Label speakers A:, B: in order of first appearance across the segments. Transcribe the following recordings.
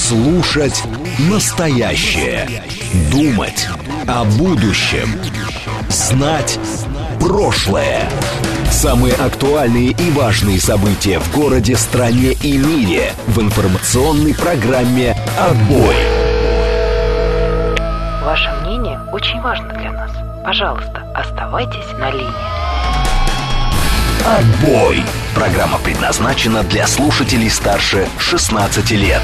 A: Слушать настоящее. Думать о будущем. Знать прошлое. Самые актуальные и важные события в городе, стране и мире в информационной программе «Отбой».
B: Ваше мнение очень важно для нас. Пожалуйста, оставайтесь на линии.
A: «Отбой». Программа предназначена для слушателей старше 16 лет.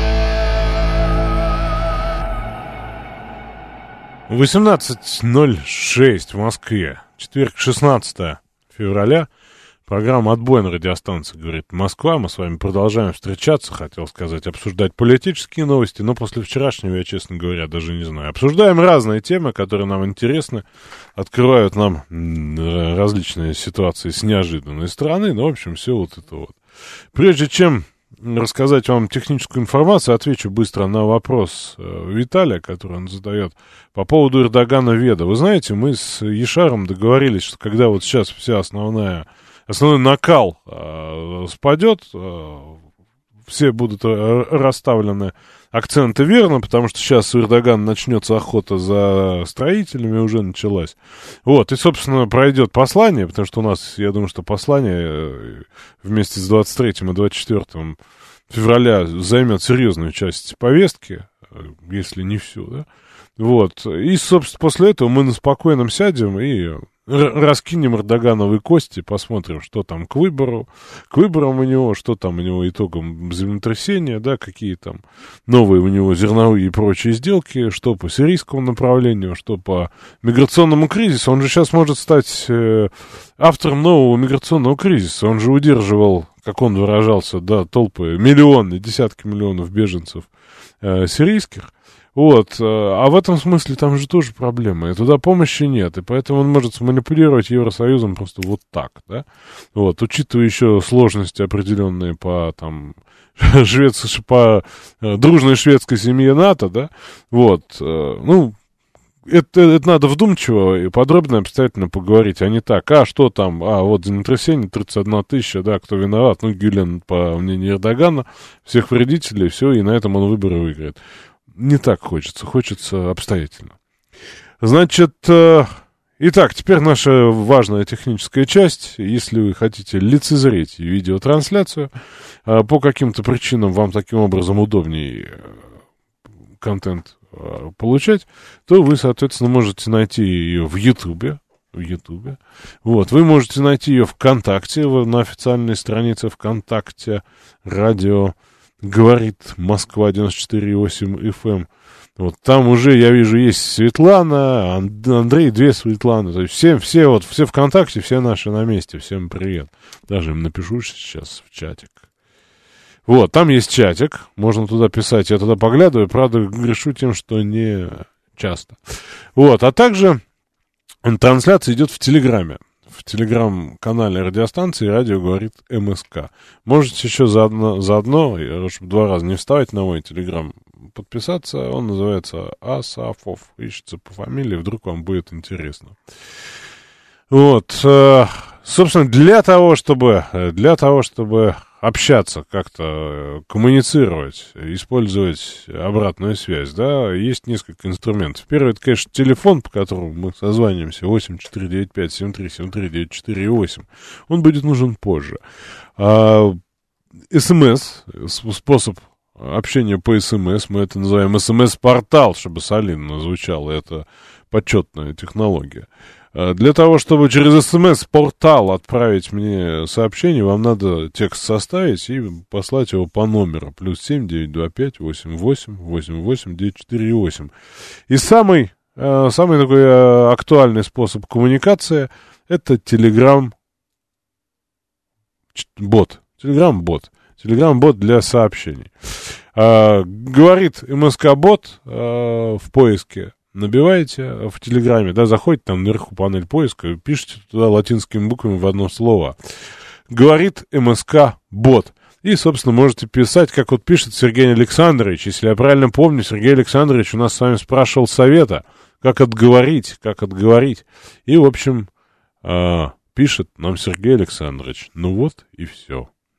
C: 18:06 в Москве. Четверг, 16 февраля. Программа «Отбой» на радиостанции «Говорит Москва». Мы с вами продолжаем встречаться, хотел сказать, обсуждать политические новости, но после вчерашнего я, честно говоря, даже не знаю. Обсуждаем разные темы, которые нам интересны, открывают нам различные ситуации с неожиданной стороны, ну, в общем, все вот это вот. Прежде чем рассказать вам техническую информацию, отвечу быстро на вопрос Виталия, который он задает по поводу Эрдогана Веда. Вы знаете, мы с Ешаром договорились, что когда вот сейчас вся основной накал спадет, все будут расставлены акценты верно, потому что сейчас у Эрдогана начнется охота за строителями, уже началась. Вот, и, собственно, пройдет послание, потому что у нас, я думаю, что послание вместе с 23 и 24 февраля займет серьезную часть повестки, если не всю, да. Вот, и, собственно, после этого мы на спокойном сядем и раскинем эрдогановые кости, посмотрим, что там к выборам у него, что там у него итогом землетрясения, да, какие там новые у него зерновые и прочие сделки, что по сирийскому направлению, что по миграционному кризису. Он же сейчас может стать автором нового миграционного кризиса. Он же удерживал, как он выражался, да, толпы, миллионы, десятки миллионов беженцев сирийских. Вот, а в этом смысле там же тоже проблема, и туда помощи нет, и поэтому он может манипулировать Евросоюзом просто вот так, да, вот, учитывая еще сложности определенные по, там, по дружной шведской семье НАТО, да, вот, ну, это надо вдумчиво и подробно, обстоятельно поговорить, а не так, что там, вот землетрясение, 31 тысяча, да, кто виноват, ну, Гюлен, по мнению Эрдогана, всех вредителей, все, и на этом он выборы выиграет. Не так хочется обстоятельно. Значит, итак, теперь наша важная техническая часть. Если вы хотите лицезреть видеотрансляцию, по каким-то причинам вам таким образом удобнее контент получать, то вы, соответственно, можете найти ее в Ютубе. Вот, вы можете найти ее ВКонтакте, на официальной странице ВКонтакте «Радио Говорит Москва 94,8 FM». Вот там уже, я вижу, есть Светлана, Андрей, две Светланы. То есть все ВКонтакте, все наши на месте. Всем привет. Даже им напишу сейчас в чатик. Вот, там есть чатик. Можно туда писать. Я туда поглядываю. Правда, грешу тем, что не часто. Вот, а также трансляция идет в Телеграме. В телеграм-канале радиостанции «Радио говорит МСК». Можете еще заодно, чтобы 2 раза не вставать на мой телеграм, подписаться. Он называется Асафов. Ищется по фамилии, вдруг вам будет интересно. Вот. Собственно, для того, чтобы общаться, как-то коммуницировать, использовать обратную связь, да, есть несколько инструментов. Первый, это, конечно, телефон, по которому мы созваниваемся, 8495-73-74-8. Он будет нужен позже. СМС, способ общения по СМС, мы это называем СМС-портал, чтобы солидно звучало, это почетная технология. Для того, чтобы через СМС-портал отправить мне сообщение, вам надо текст составить и послать его по номеру +7 925 88 88 948. И самый такой актуальный способ коммуникации — это Telegram-бот. Telegram-бот для сообщений. Говорит МСК-бот в поиске. Набиваете в Телеграме, да, заходите там наверху панель поиска, пишите туда латинскими буквами в одно слово. Говорит МСК-бот. И, собственно, можете писать, как вот пишет Сергей Александрович. Если я правильно помню, Сергей Александрович у нас с вами спрашивал совета, как отговорить. И, в общем, пишет нам Сергей Александрович. Ну вот и все.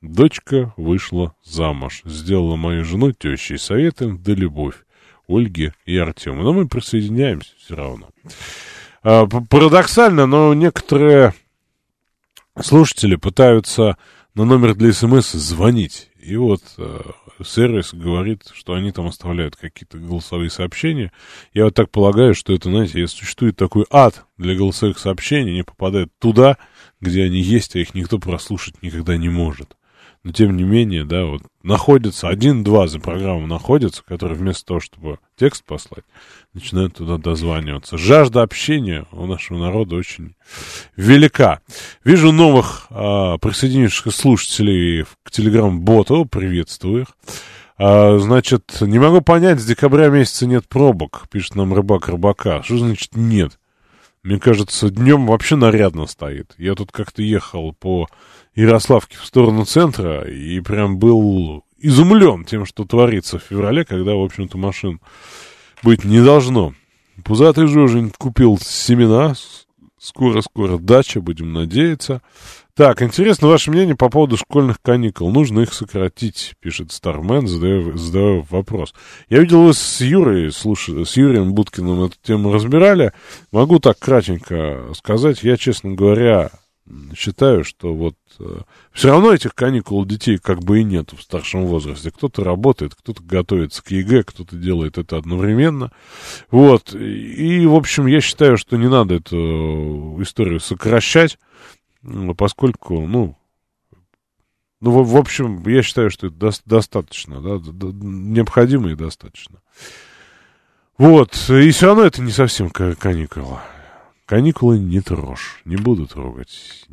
C: Дочка вышла замуж, сделала мою жену тещей, советуем да любовь Ольге и Артему. Но мы присоединяемся все равно. Парадоксально, но некоторые слушатели пытаются на номер для СМС звонить. И вот сервис говорит, что они там оставляют какие-то голосовые сообщения. Я вот так полагаю, что это, знаете, если существует такой ад для голосовых сообщений, они попадают туда, где они есть, а их никто прослушать никогда не может. Но, тем не менее, да, вот находится, 1-2 за программу находятся, которые вместо того, чтобы текст послать, начинают туда дозваниваться. Жажда общения у нашего народа очень велика. Вижу новых присоединившихся слушателей к телеграм-боту, приветствую их. Значит, не могу понять, с декабря месяца нет пробок, пишет нам рыбак рыбака. Что значит нет? Мне кажется, днем вообще нарядно стоит. Я тут как-то ехал по Ярославке в сторону центра и прям был изумлен тем, что творится в феврале, когда, в общем-то, машин быть не должно. Пузатый Жожень купил семена. Скоро-скоро дача, будем надеяться. Так, интересно ваше мнение по поводу школьных каникул. Нужно их сократить, пишет Стармен, задая вопрос. Я видел, вы с Юрием Будкиным эту тему разбирали. Могу так кратенько сказать. Я, честно говоря, считаю, что вот все равно этих каникул у детей как бы и нет в старшем возрасте. Кто-то работает, кто-то готовится к ЕГЭ, кто-то делает это одновременно. Вот. И, в общем, я считаю, что не надо эту историю сокращать, поскольку, в общем, я считаю, что это достаточно, да, необходимо и достаточно. Вот. И все равно это не совсем каникулы. Каникулы не трожь, не буду трогать.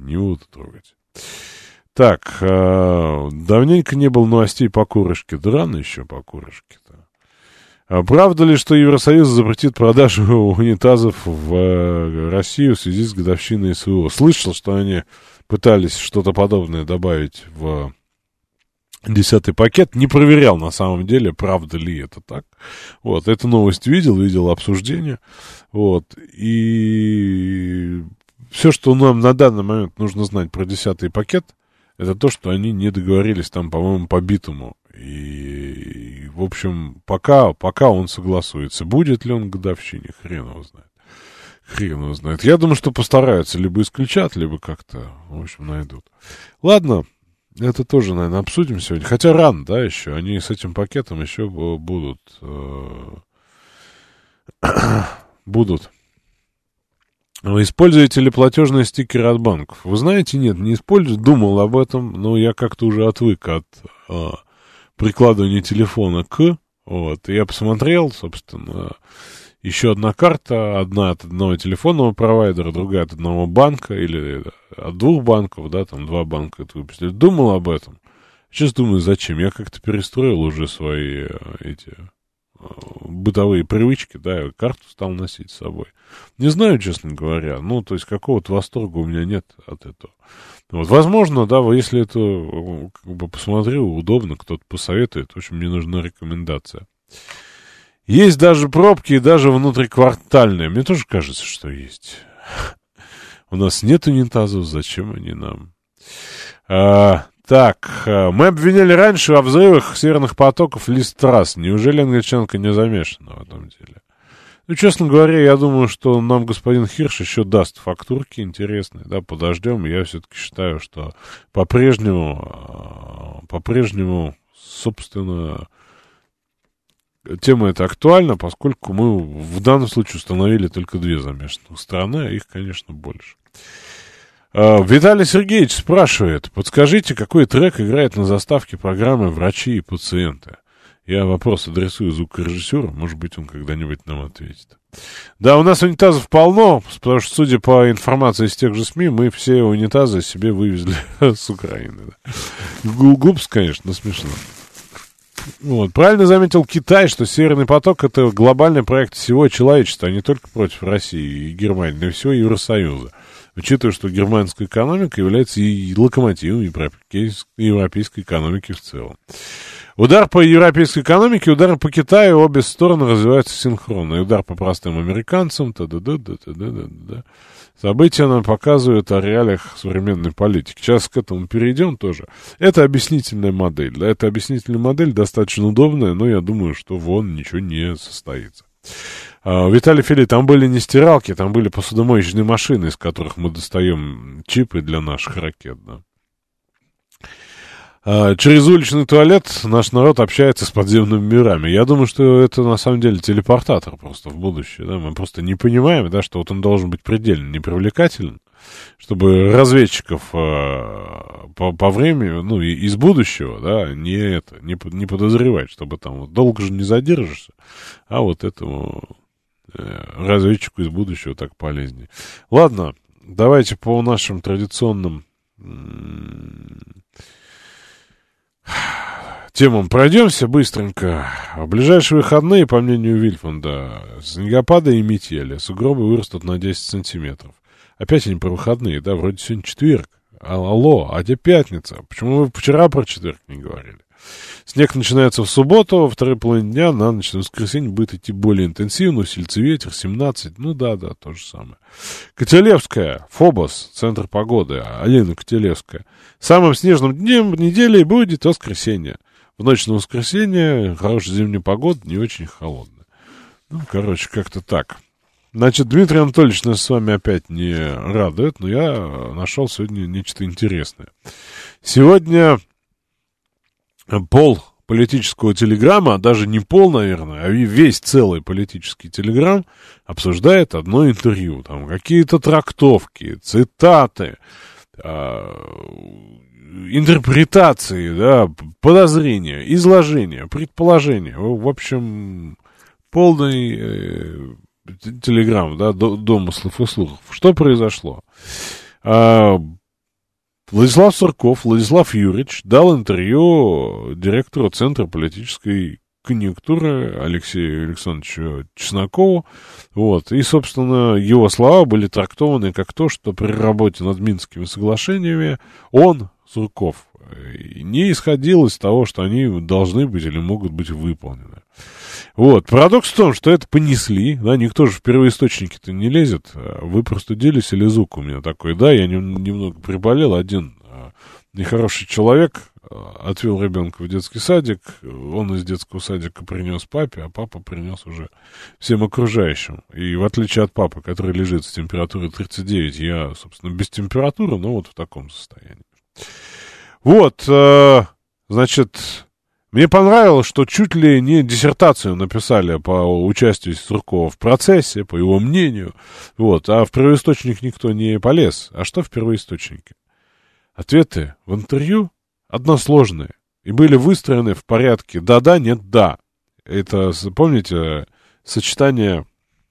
C: Так, давненько не было новостей по Курышке. Да рано еще по Курышке-то. А правда ли, что Евросоюз запретит продажу унитазов в Россию в связи с годовщиной СВО? Слышал, что они пытались что-то подобное добавить в 10-й пакет. Не проверял на самом деле, правда ли это так. Вот, эту новость видел обсуждение. Вот, и все, что нам на данный момент нужно знать про 10-й пакет, это то, что они не договорились там, по-моему, по битуму. И, в общем, пока он согласуется. Будет ли он к годовщине, хрен его знает. Я думаю, что постараются, либо исключат, либо как-то, в общем, найдут. Ладно, это тоже, наверное, обсудим сегодня. Хотя рано, да, еще. Они с этим пакетом еще будут. Вы используете ли платежные стикеры от банков? Вы знаете, нет, не использую. Думал об этом, но я как-то уже отвык от прикладывания телефона к. Вот, и я посмотрел, собственно, еще одна карта, одна от одного телефонного провайдера, другая от одного банка, или от двух банков, да, там 2 банка это выпустили. Думал об этом. Сейчас думаю, зачем? Я как-то перестроил уже свои эти бытовые привычки, да, я карту стал носить с собой. Не знаю, честно говоря, то есть какого-то восторга у меня нет от этого. Вот, возможно, да, если это, как бы, посмотрю, удобно, кто-то посоветует, в общем, мне нужна рекомендация. Есть даже пробки, и даже внутриквартальные. Мне тоже кажется, что есть. У нас нет унитазов, зачем они нам? Так, мы обвиняли раньше во взрывах северных потоков Листрас. Неужели англичанка не замешана в этом деле? Честно говоря, я думаю, что нам господин Хирш еще даст фактурки интересные, да, подождем. Я все-таки считаю, что по-прежнему, собственно, тема эта актуальна, поскольку мы в данном случае установили только 2 замешанных страны, а их, конечно, больше. Виталий Сергеевич спрашивает, подскажите, какой трек играет на заставке программы «Врачи и пациенты»? Я вопрос адресую звукорежиссеру, может быть, он когда-нибудь нам ответит. Да, у нас унитазов полно, потому что, судя по информации из тех же СМИ, мы все унитазы себе вывезли с Украины. Да. Глупость, конечно, но смешно. Вот. Правильно заметил Китай, что Северный поток — это глобальный проект всего человечества, а не только против России и Германии, но и всего Евросоюза. Учитывая, что германская экономика является и локомотивом европейской экономики в целом. Удар по европейской экономике, удар по Китаю, обе стороны развиваются синхронно. И удар по простым американцам, События нам показывают о реалиях современной политики. Сейчас к этому перейдем тоже. Это объяснительная модель. Да, эта объяснительная модель достаточно удобная, но я думаю, что вон ничего не состоится. Виталий Филипп, там были не стиралки, там были посудомоечные машины, из которых мы достаем чипы для наших ракет, да. Через уличный туалет наш народ общается с подземными мирами. Я думаю, что это на самом деле телепортатор просто в будущее. Да? Мы просто не понимаем, да, что вот он должен быть предельно непривлекателен, чтобы разведчиков по времени, ну, из будущего, да, не подозревать, чтобы там вот долго же не задержишься, а вот этому разведчику из будущего так полезнее. Ладно, давайте по нашим традиционным темам пройдемся быстренько. В ближайшие выходные, по мнению Вильфанда, снегопады и метели. Сугробы вырастут на 10 сантиметров. Опять они про выходные, да? Вроде сегодня четверг. Алло, а где пятница? Почему вы вчера про четверг не говорили? Снег начинается в субботу, во второй половине дня, на ночь, на воскресенье будет идти более интенсивно, усилится ветер, 17, ну да, то же самое. Котелевская, Фобос, центр погоды, Алина Котелевская. Самым снежным днем недели будет воскресенье. В ночь на воскресенье хорошая зимняя погода, не очень холодная. Ну, короче, как-то так. Значит, Дмитрий Анатольевич нас с вами опять не радует, но я нашел сегодня нечто интересное. Сегодня пол политического телеграмма, даже не пол, наверное, а весь целый политический телеграм обсуждает одно интервью. Там какие-то трактовки, цитаты, интерпретации, да, подозрения, изложения, предположения. В общем, полный телеграм, да, домыслов и слухов. Что произошло? Владислав Сурков, Владислав Юрьевич дал интервью директору Центра политической конъюнктуры Алексею Александровичу Чеснокову. Вот. И, собственно, его слова были трактованы как то, что при работе над Минскими соглашениями он, Сурков, не исходил из того, что они должны быть или могут быть выполнены. Вот. Парадокс в том, что это понесли, да, никто же в первоисточники-то не лезет, вы простудились или звук у меня такой, да, я немного приболел, один нехороший человек отвел ребенка в детский садик, он из детского садика принес папе, а папа принес уже всем окружающим. И в отличие от папы, который лежит с температурой 39, я, собственно, без температуры, но вот в таком состоянии. Вот, значит, мне понравилось, что чуть ли не диссертацию написали по участию Суркова в процессе, по его мнению, вот, а в первоисточник никто не полез. А что в первоисточнике? Ответы в интервью односложные и были выстроены в порядке «да-да», «нет-да». Это, помните, сочетание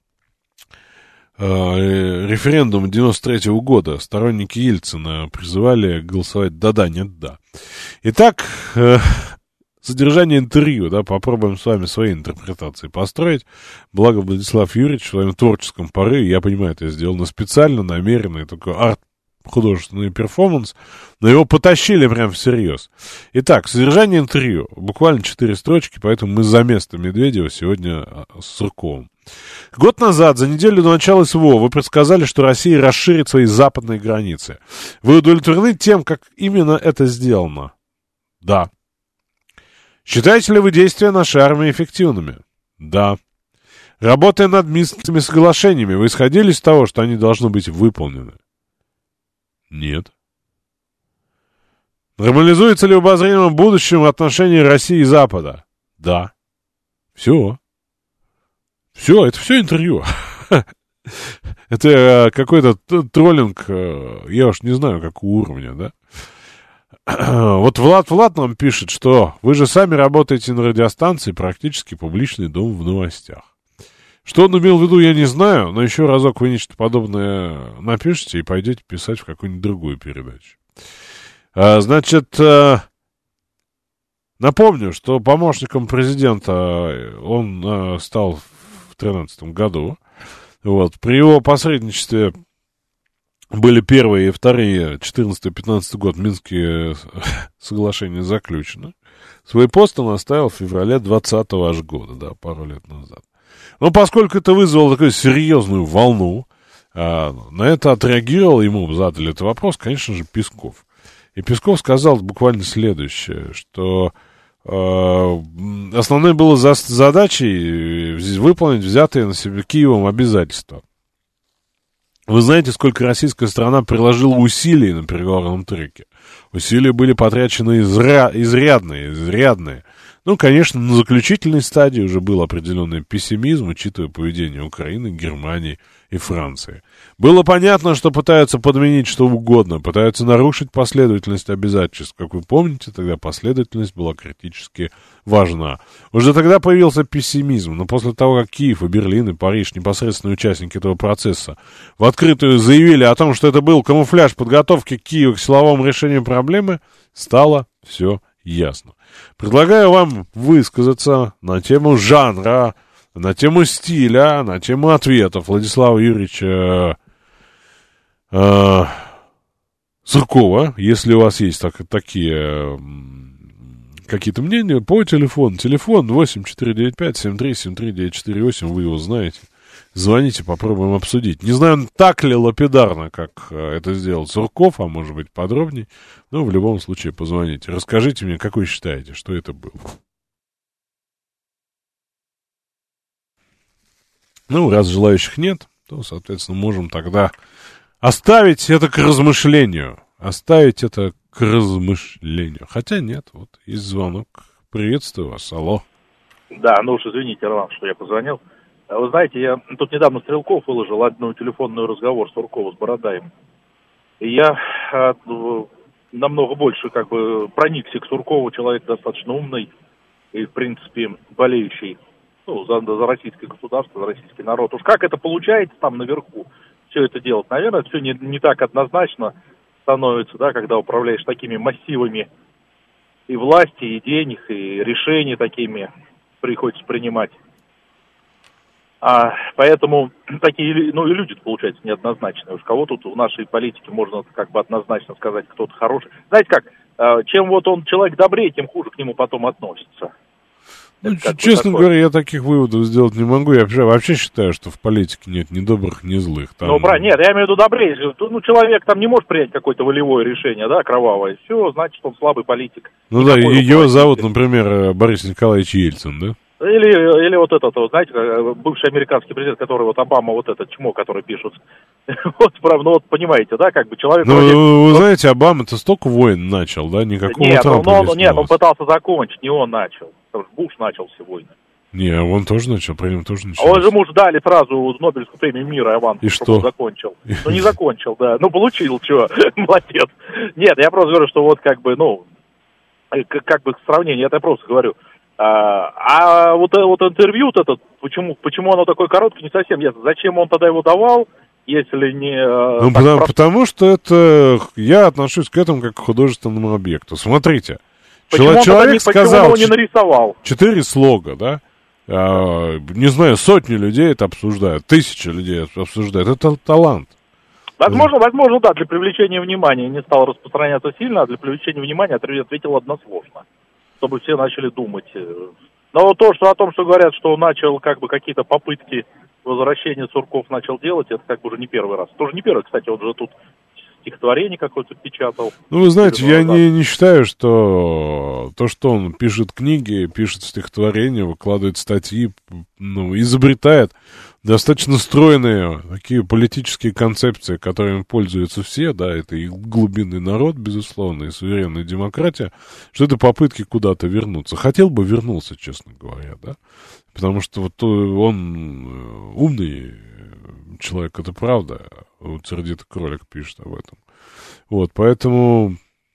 C: референдума 93-го года. Сторонники Ельцина призывали голосовать «да-да», «нет-да». Итак, содержание интервью, да, попробуем с вами свои интерпретации построить. Благо Владислав Юрьевич в своем творческом порыве, я понимаю, это сделано специально, намеренно, такой арт-художественный перформанс, но его потащили прям всерьез. Итак, содержание интервью, буквально 4 строчки, поэтому мы за место Медведева сегодня с Сурковым. Год назад, за неделю до начала СВО, вы предсказали, что Россия расширит свои западные границы. Вы удовлетворены тем, как именно это сделано? Да. Считаете ли вы действия нашей армии эффективными? Да. Работая над Минскими соглашениями, вы исходили из того, что они должны быть выполнены? Нет. Нормализуется ли в обозримом будущем отношения России и Запада? Да. Все. Все, это все интервью. Это какой-то троллинг, я уж не знаю, какого уровня, да? Вот Влад нам пишет, что вы же сами работаете на радиостанции, практически публичный дом в новостях. Что он имел в виду, я не знаю, но еще разок вы нечто подобное напишите и пойдете писать в какую-нибудь другую передачу. Значит, напомню, что помощником президента он стал в 2013 году. Вот. При его посредничестве были первые и вторые, 14-15 год, Минские соглашения заключены. Свой пост он оставил в феврале 2020 аж года, да, пару лет назад. Но поскольку это вызвало такую серьезную волну, На это отреагировал, ему задали этот вопрос, конечно же, Песков. И Песков сказал буквально следующее, что основной было задачей выполнить взятые на себя Киевом обязательства. Вы знаете, сколько российская сторона приложила усилий на переговорном треке? Усилия были потрачены изрядные. Ну, конечно, на заключительной стадии уже был определенный пессимизм, учитывая поведение Украины, Германии и Франции. Было понятно, что пытаются подменить что угодно, пытаются нарушить последовательность обязательств. Как вы помните, тогда последовательность была критически важна. Уже тогда появился пессимизм, но после того, как Киев и Берлин и Париж, непосредственные участники этого процесса, в открытую заявили о том, что это был камуфляж подготовки Киева к силовому решению проблемы, стало все ясно. Предлагаю вам высказаться на тему жанра, на тему стиля, на тему ответов Владислава Юрьевича Суркова. Если у вас есть такие какие-то мнения, по телефону. Телефон 8495-7373-948, вы его знаете. Звоните, попробуем обсудить. Не знаю, так ли лапидарно, как это сделал Сурков, а может быть подробней. Но в любом случае позвоните. Расскажите мне, как вы считаете, что это было. Ну, раз желающих нет, то, соответственно, можем тогда оставить это к размышлению. Хотя нет, вот есть звонок. Приветствую вас, алло.
D: Да, ну уж извините, Роман, что я позвонил. Вы знаете, я тут недавно Стрелков выложил одну телефонный разговор Суркова с Бородаем. И я намного больше проникся к Суркову, человек достаточно умный и, в принципе, болеющий за российское государство, за российский народ. Уж как это получается там наверху, все это делать, наверное, все не так однозначно становится, да, когда управляешь такими массивами и власти, и денег, и решений такими приходится принимать. Поэтому такие, и люди получаются неоднозначные. Уж кого тут в нашей политике можно однозначно сказать, кто-то хороший. Знаете как, чем он человек добрее, тем хуже к нему потом относится.
C: Ну, честно говоря, я таких выводов сделать не могу. Я вообще считаю, что в политике нет ни добрых, ни злых. Там...
D: нет, я имею в виду добрее. Человек там не может принять какое-то волевое решение, да, кровавое. Все, значит, он слабый политик.
C: Ну да, его зовут, например, Борис Николаевич Ельцин, да?
D: Или вот этот, знаете, бывший американский президент, который Обама, чмо, который пишут. Понимаете, да, человек...
C: вы знаете, Обама-то столько войн начал, да, никакого Трампа не
D: он пытался закончить, не он начал. Буш начал все войны.
C: Не, он тоже начал, при нем тоже начал.
D: Он же ему дали сразу Нобелевскую премию мира, аванс,
C: чтобы
D: он закончил. Не закончил, да. Получил, чего, молодец. Нет, я просто говорю, что сравнение, это я просто говорю. Интервью почему оно такое короткое, не совсем ясно. Зачем он тогда его давал, если не...
C: Потому что это... Я отношусь к этому как к художественному объекту. Смотрите. Человек сказал...
D: Почему он не нарисовал?
C: 4 слога, да? Не знаю, сотни людей это обсуждают, 1000 людей это обсуждают. Это талант.
D: Возможно, да, для привлечения внимания не стал распространяться сильно, а для привлечения внимания ответил односложно, чтобы все начали думать. Но о том, что говорят, что он начал какие-то попытки возвращения Сурков начал делать, это уже не первый раз. Тоже не первый, кстати, он же тут стихотворение какое-то печатал.
C: Вы знаете, я не считаю, что то, что он пишет книги, пишет стихотворения, выкладывает статьи, изобретает достаточно стройные такие политические концепции, которыми пользуются все, да, это и глубинный народ, безусловно, и суверенная демократия, что это попытки куда-то вернуться. Хотел бы вернулся, честно говоря, да, потому что он умный человек, это правда, сердитый кролик пишет об этом. Поэтому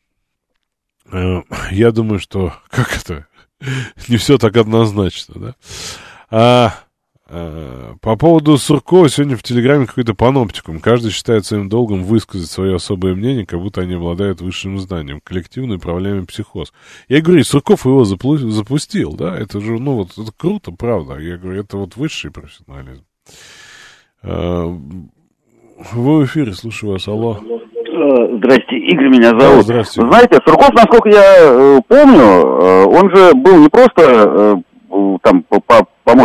C: я думаю, что не все так однозначно, да. По поводу Суркова сегодня в Телеграме какой-то паноптикум. Каждый считает своим долгом высказать свое особое мнение, как будто они обладают высшим знанием. Коллективный управляемый психоз. Я говорю, Сурков его запустил, да? Это же, это круто, правда. Я говорю, это высший профессионализм. Вы в эфире, слушаю вас, алло.
E: Здрасте, Игорь меня зовут.
C: Здравствуйте.
E: Вы знаете, Сурков, насколько я помню, он же был не просто помощником президента,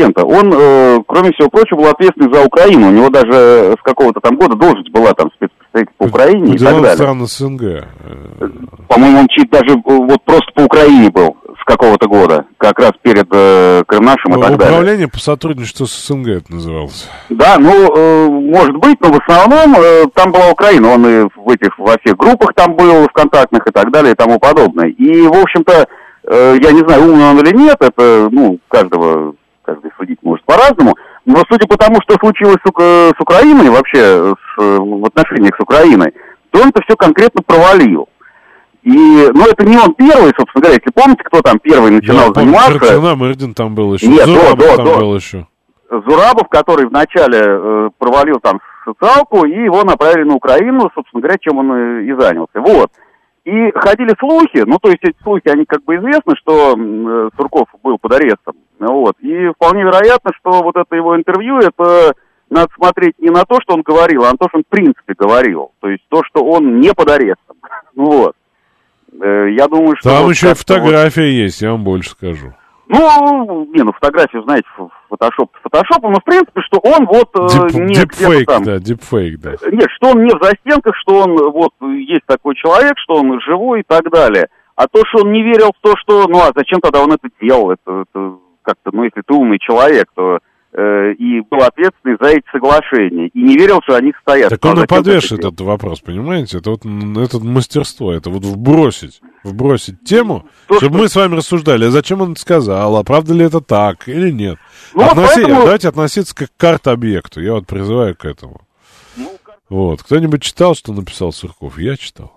E: президента. Он, кроме всего прочего, был ответственный за Украину. У него даже с какого-то там года должность была там спецпредставитель по Украине и так далее.
C: Стран СНГ.
E: По-моему, он чуть даже вот просто по Украине был с какого-то года, как раз перед Крымнашем и так далее.
C: Управление по сотрудничеству с СНГ это называлось.
E: Да, может быть, но в основном там была Украина. Он и во всех группах там был, ВКонтактных и так далее и тому подобное. И, в общем-то, я не знаю, умный он или нет, это, каждый судить может по-разному, но судя по тому, что случилось с Украиной, вообще в отношениях с Украиной, то он это все конкретно провалил. Это не он первый, собственно говоря, если помните, кто там первый начинал заниматься.
C: Мырдин там был еще,
E: нет,
C: Зурабов там был еще.
E: Зурабов, который вначале провалил там социалку, и его направили на Украину, собственно говоря, чем он и занялся. Вот. И ходили слухи, то есть эти слухи, они как бы известны, что Сурков был под арестом. Вот. И вполне вероятно, что вот это его интервью, это надо смотреть не на то, что он говорил, а на то, что он в принципе говорил. То есть то, что он не под арестом. Вот. Я думаю, что...
C: Там еще и фотография есть, я вам больше скажу.
E: Фотографию, знаете, фотошопом, но в принципе, что он
C: дипфейк, да.
E: Нет, что он не в застенках, что он есть такой человек, что он живой и так далее. А то, что он не верил в то, что, зачем тогда он это делал? Это как-то, если ты умный человек, то и был ответственный за эти соглашения, и не верил, что они состоятся.
C: Так он и подвешивает этот вопрос, понимаете? Это мастерство, это вбросить тему, чтобы мы с вами рассуждали, а зачем он это сказал, а правда ли это так или нет. Давайте относиться как к арт-объекту, я призываю к этому. Кто-нибудь читал, что написал Сурков? Я читал.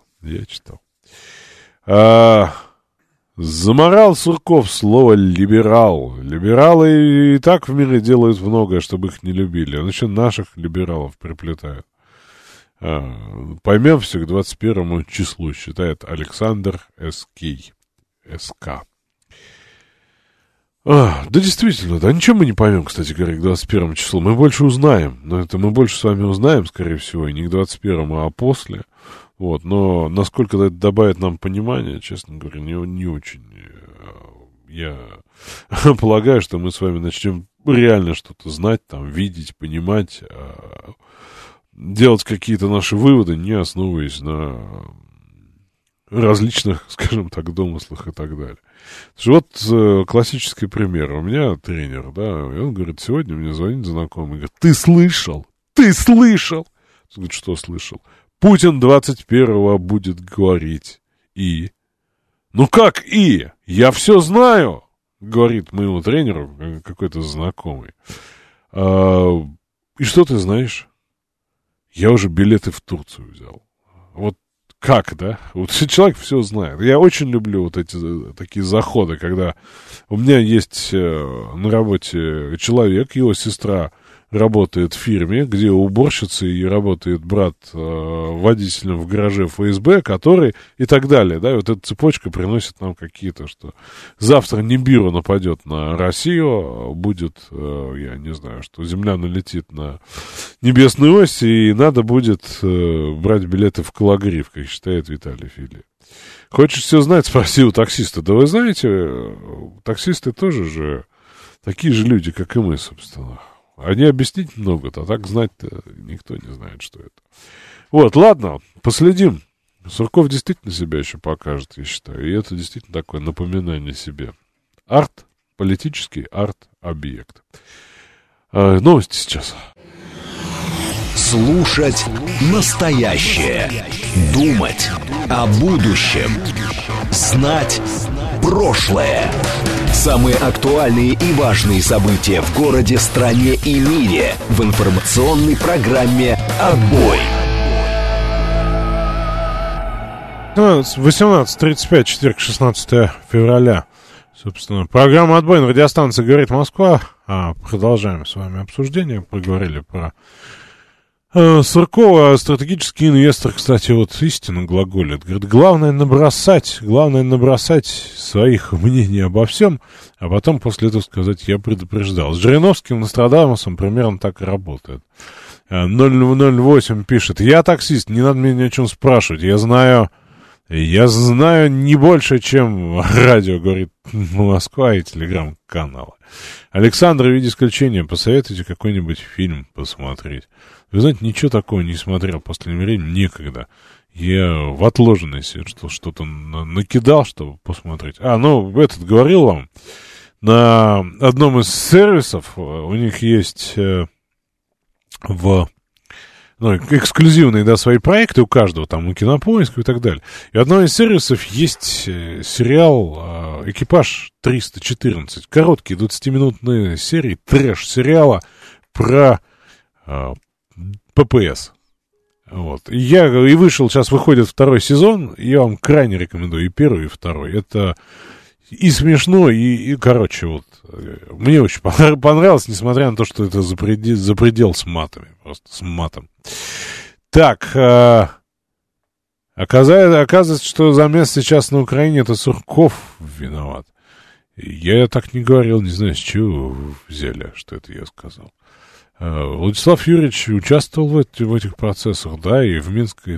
C: Заморал Сурков слово «либерал». Либералы и так в мире делают многое, чтобы их не любили. Он еще наших либералов приплетает. Поймем все к 21 числу, считает Александр СК. Да действительно, ничего мы не поймем, кстати говоря, к 21 числу. Мы больше узнаем. Но это мы больше с вами узнаем, скорее всего, и не к 21, а после. Но насколько это добавит нам понимания, честно говоря, не очень. Я полагаю, что мы с вами начнем реально что-то знать, видеть, понимать, делать какие-то наши выводы, не основываясь на различных, скажем так, домыслах и так далее. Классический пример. У меня тренер, и он говорит, сегодня мне звонит знакомый, говорит, ты слышал? Он говорит, что слышал? Путин 21-го будет говорить. И? Как и? Я все знаю, говорит моему тренеру какой-то знакомый. И что ты знаешь? Я уже билеты в Турцию взял. Как, да? Человек все знает. Я очень люблю эти такие заходы, когда у меня есть на работе человек, его сестра работает в фирме, где уборщица и работает брат водителем в гараже ФСБ, который и так далее, да, и эта цепочка приносит нам какие-то, что завтра Нибиру нападет на Россию, будет, я не знаю, что Земля налетит на небесную ось, и надо будет брать билеты в Кологрив, как считает Виталий Филипп. Хочешь все знать, спроси у таксиста. Да вы знаете, таксисты тоже же такие же люди, как и мы, собственно. Они объяснить могут, а так знать-то никто не знает, что это. Ладно, последим. Сурков действительно себя еще покажет, я считаю. И это действительно такое напоминание себе. Политический арт-объект. Новости сейчас.
A: Слушать настоящее. Думать о будущем. Знать прошлое. Самые актуальные и важные события в городе, стране и мире в информационной программе «Отбой».
C: 18:35, четверг, 16 февраля. Собственно, программа «Отбой» на радиостанции «Говорит Москва». Продолжаем с вами обсуждение. Поговорили про Суркова. Стратегический инвестор, кстати, истинно глаголит. Говорит, главное набросать своих мнений обо всем, а потом после этого сказать, я предупреждал. С Жириновским, Нострадамусом примерно так и работает. 008 пишет, я таксист, не надо меня ни о чем спрашивать, я знаю Я знаю не больше, чем радио, говорит Москва, и телеграм-каналы. Александр, в виде исключения, посоветуйте какой-нибудь фильм посмотреть. Вы знаете, ничего такого не смотрел в последнее время, некогда. Я в отложенности что-то накидал, чтобы посмотреть. Говорил вам, на одном из сервисов у них есть эксклюзивные, да, свои проекты у каждого, там, у Кинопоиска и так далее. И одно из сервисов есть сериал «Экипаж 314». Короткие 20-минутные серии трэш-сериала про ППС. Вот. И вышел, сейчас выходит второй сезон, я вам крайне рекомендую и первый, и второй. Это и смешно, короче, вот, мне очень понравилось, несмотря на то, что это за предел с матами, просто с матом. Так, оказывается, что замес сейчас на Украине, это Сурков виноват. Я так не говорил, не знаю, с чего вы взяли, что это я сказал. Владислав Юрьевич участвовал в этих процессах, да, и в Минской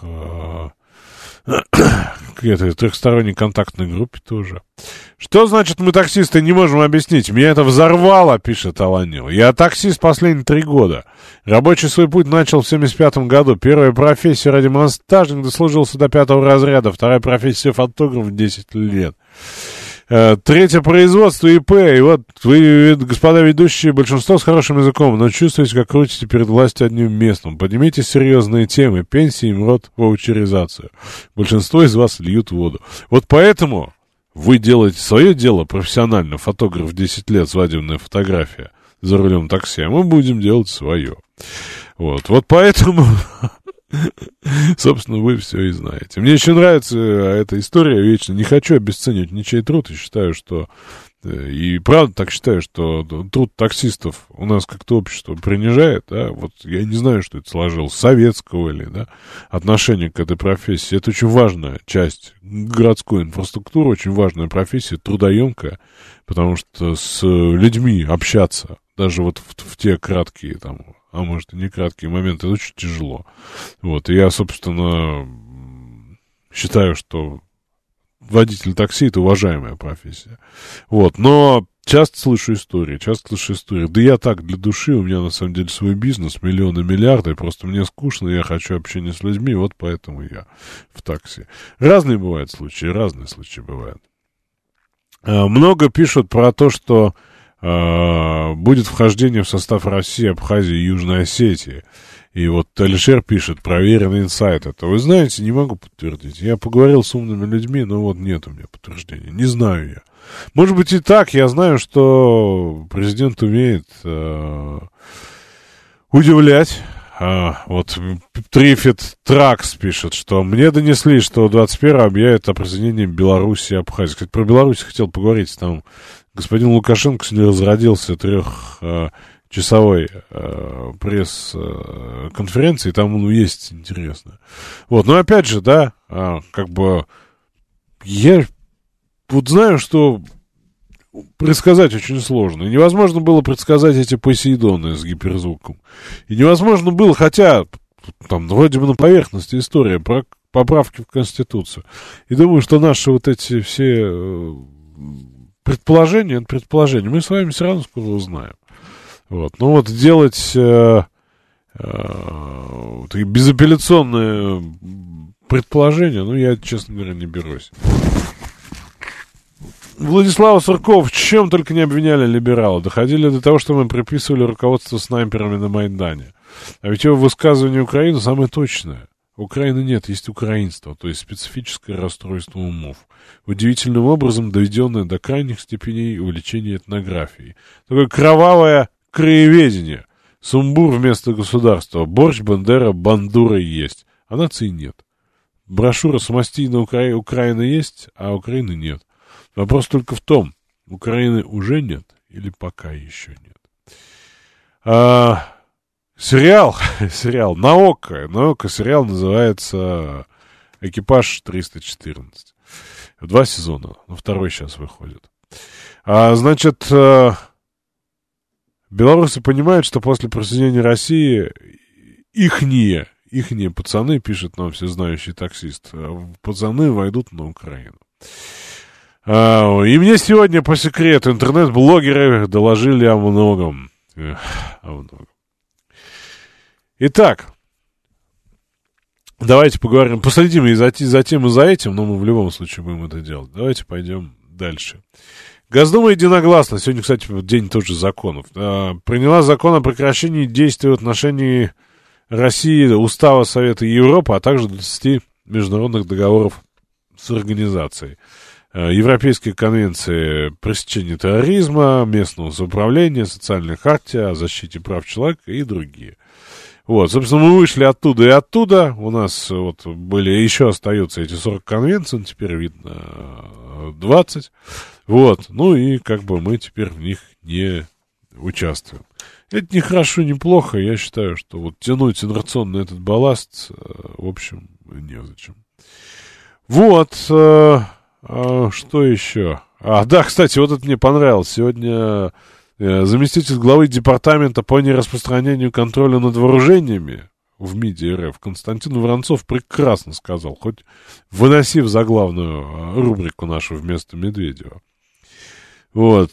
C: трехсторонней контактной группе тоже. Что значит, мы, таксисты, не можем объяснить? Меня это взорвало, пишет Аланил. Я таксист последние 3 года. Рабочий свой путь начал в 75 году. Первая профессия радиомонтажник, дослужился до 5 разряда. Вторая профессия фотограф 10 лет. Третье производство ИП. И вот вы, господа ведущие, большинство с хорошим языком, но чувствуете, как крутите перед властью одним местом. Поднимите серьезные темы. Пенсии, МРОД, ваучеризацию. Большинство из вас льют воду. Вот поэтому вы делаете свое дело профессионально. Фотограф 10 лет, свадебная фотография за рулем такси. А мы будем делать свое. Вот поэтому... Собственно, вы все и знаете. Мне еще нравится эта история вечно. Не хочу обесценивать ничей труд. И считаю, что... И правда так считаю, что труд таксистов у нас как-то общество принижает. Да? Вот я не знаю, что это сложилось. Советского или, да, отношение к этой профессии. Это очень важная часть городской инфраструктуры. Очень важная профессия, трудоемкая. Потому что с людьми общаться, даже вот в те краткие там... а может и не краткие моменты, это очень тяжело. Вот, и я, собственно, считаю, что водитель такси — это уважаемая профессия. Вот, но часто слышу истории. Да я так, для души, у меня на самом деле свой бизнес, миллионы, миллиарды, просто мне скучно, я хочу общения с людьми, вот поэтому я в такси. Разные бывают случаи, бывают. Много пишут про то, что будет вхождение в состав России, Абхазии и Южной Осетии. И вот Алишер пишет, проверенный инсайт. Это, вы знаете, не могу подтвердить. Я поговорил с умными людьми, но вот нет у меня подтверждения. Не знаю я. Может быть и так. Я знаю, что президент умеет удивлять. Вот Трифит Тракс пишет, что мне донесли, что 21-го объявят о присоединении Беларуси и Абхазии. Кстати, про Беларусь хотел поговорить. Там господин Лукашенко сегодня разродился 3-часовой пресс-конференции, там есть интересно. Вот, но опять же, да, я вот знаю, что предсказать очень сложно. И невозможно было предсказать эти Посейдоны с гиперзвуком. И невозможно было, хотя там вроде бы на поверхности история про поправки в Конституцию. И думаю, что наши вот эти все предположения, это предположение, мы с вами все равно скоро узнаем. Вот. Но вот делать безапелляционные предположения, я, честно говоря, не берусь. Владислава Сурков, в чем только не обвиняли либералы. Доходили до того, что мы приписывали руководство снайперами на Майдане. А ведь его высказывание Украины самое точное. Украины нет, есть украинство, то есть специфическое расстройство умов, удивительным образом доведенное до крайних степеней увлечения этнографией. Такое кровавое краеведение. Сумбур вместо государства. Борщ, Бандера, Бандура есть. А нации нет. Брошюра «Самостийная Украина» есть, а Украины нет. Вопрос только в том, Украины уже нет или пока еще нет. Сериал на ОККО сериал называется «Экипаж 314». 2 сезона, но 2-й сейчас выходит. Значит, белорусы понимают, что после присоединения России ихние ихние пацаны, пишет нам всезнающий таксист, пацаны войдут на Украину. И мне сегодня по секрету интернет-блогеры доложили о многом. Итак, давайте поговорим, последим и за тем, и за этим, но мы в любом случае будем это делать. Давайте пойдем дальше. Госдума единогласно, сегодня, кстати, день тоже законов, приняла закон о прекращении действия в отношении России, Устава Совета Европы, а также 20 международных договоров с организацией. Европейские конвенции пресечения терроризма, местного самоуправления, социальная хартия о защите прав человека и другие. Вот, собственно, мы вышли оттуда и оттуда. У нас вот были, еще остаются эти 40 конвенций, теперь видно 20. Вот, ну и как бы мы теперь в них не участвуем. Это не хорошо, не плохо. Я считаю, что вот тянуть инерционный этот балласт, в общем, незачем. Вот, что еще? Да, кстати, вот это мне понравилось. Сегодня заместитель главы департамента по нераспространению контроля над вооружениями в МИДе РФ Константин Воронцов прекрасно сказал, хоть выноси в заглавную рубрику нашу вместо Медведева. Вот.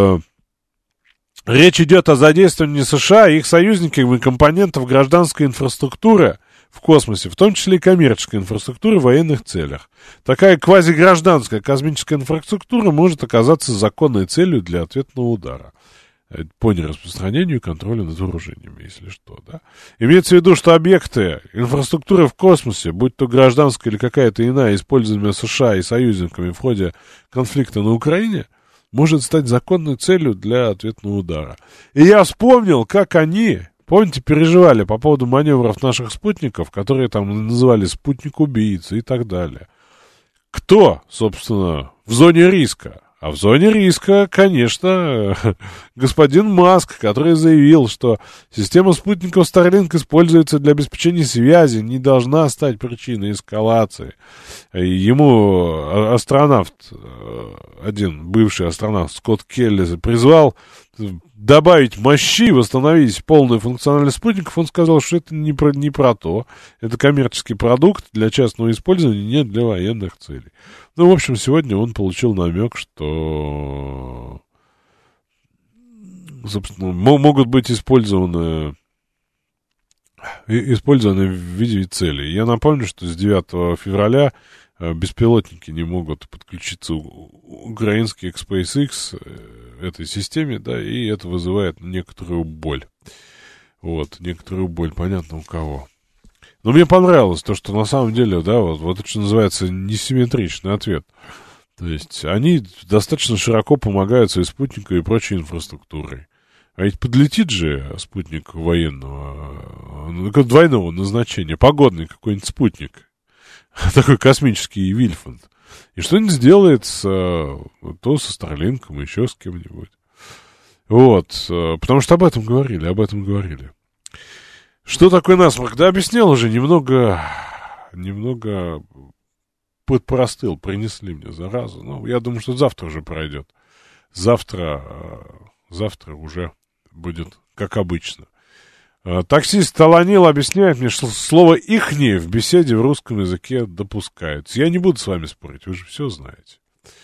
C: Речь идет о задействовании США и их союзниками компонентов гражданской инфраструктуры в космосе, в том числе и коммерческой инфраструктуры в военных целях. Такая квазигражданская космическая инфраструктура может оказаться законной целью для ответного удара по нераспространению и контролю над вооружениями, если что, да. Имеется в виду, что объекты инфраструктуры в космосе, будь то гражданская или какая-то иная, используемая США и союзниками в ходе конфликта на Украине, может стать законной целью для ответного удара. И я вспомнил, как они, помните, переживали по поводу маневров наших спутников, которые там называли спутник-убийца и так далее. Кто, собственно, в зоне риска? А в зоне риска, конечно, господин Маск, который заявил, что система спутников Starlink используется для обеспечения связи, не должна стать причиной эскалации. Ему астронавт, один бывший астронавт Скотт Келли, призвал добавить мощи, восстановить полную функциональность спутников. Он сказал, что это не про то. Это коммерческий продукт для частного использования, не для военных целей. Ну, в общем, сегодня он получил намек, что, собственно, могут быть использованы в виде целей. Я напомню, что с 9 февраля беспилотники не могут подключиться украинские к SpaceX этой системе, да, и это вызывает некоторую боль. Вот, некоторую боль, понятно у кого. Но мне понравилось то, что на самом деле, да, вот это, что называется, несимметричный ответ. То есть они достаточно широко помогают своей спутнику и прочей инфраструктурой. А ведь подлетит же спутник военного, двойного назначения, погодный какой-нибудь спутник, такой космический Вильфанд. И что-нибудь сделает то со Старлинком, еще с кем-нибудь. Вот, потому что об этом говорили. Что такое насморк? Да, объяснял уже, немного подпростыл, принесли мне заразу. Ну, я думаю, что завтра уже пройдет. Завтра уже будет как обычно. Таксист Таланил объясняет мне, что слово «ихние» в беседе в русском языке допускается. Я не буду с вами спорить, вы же все знаете.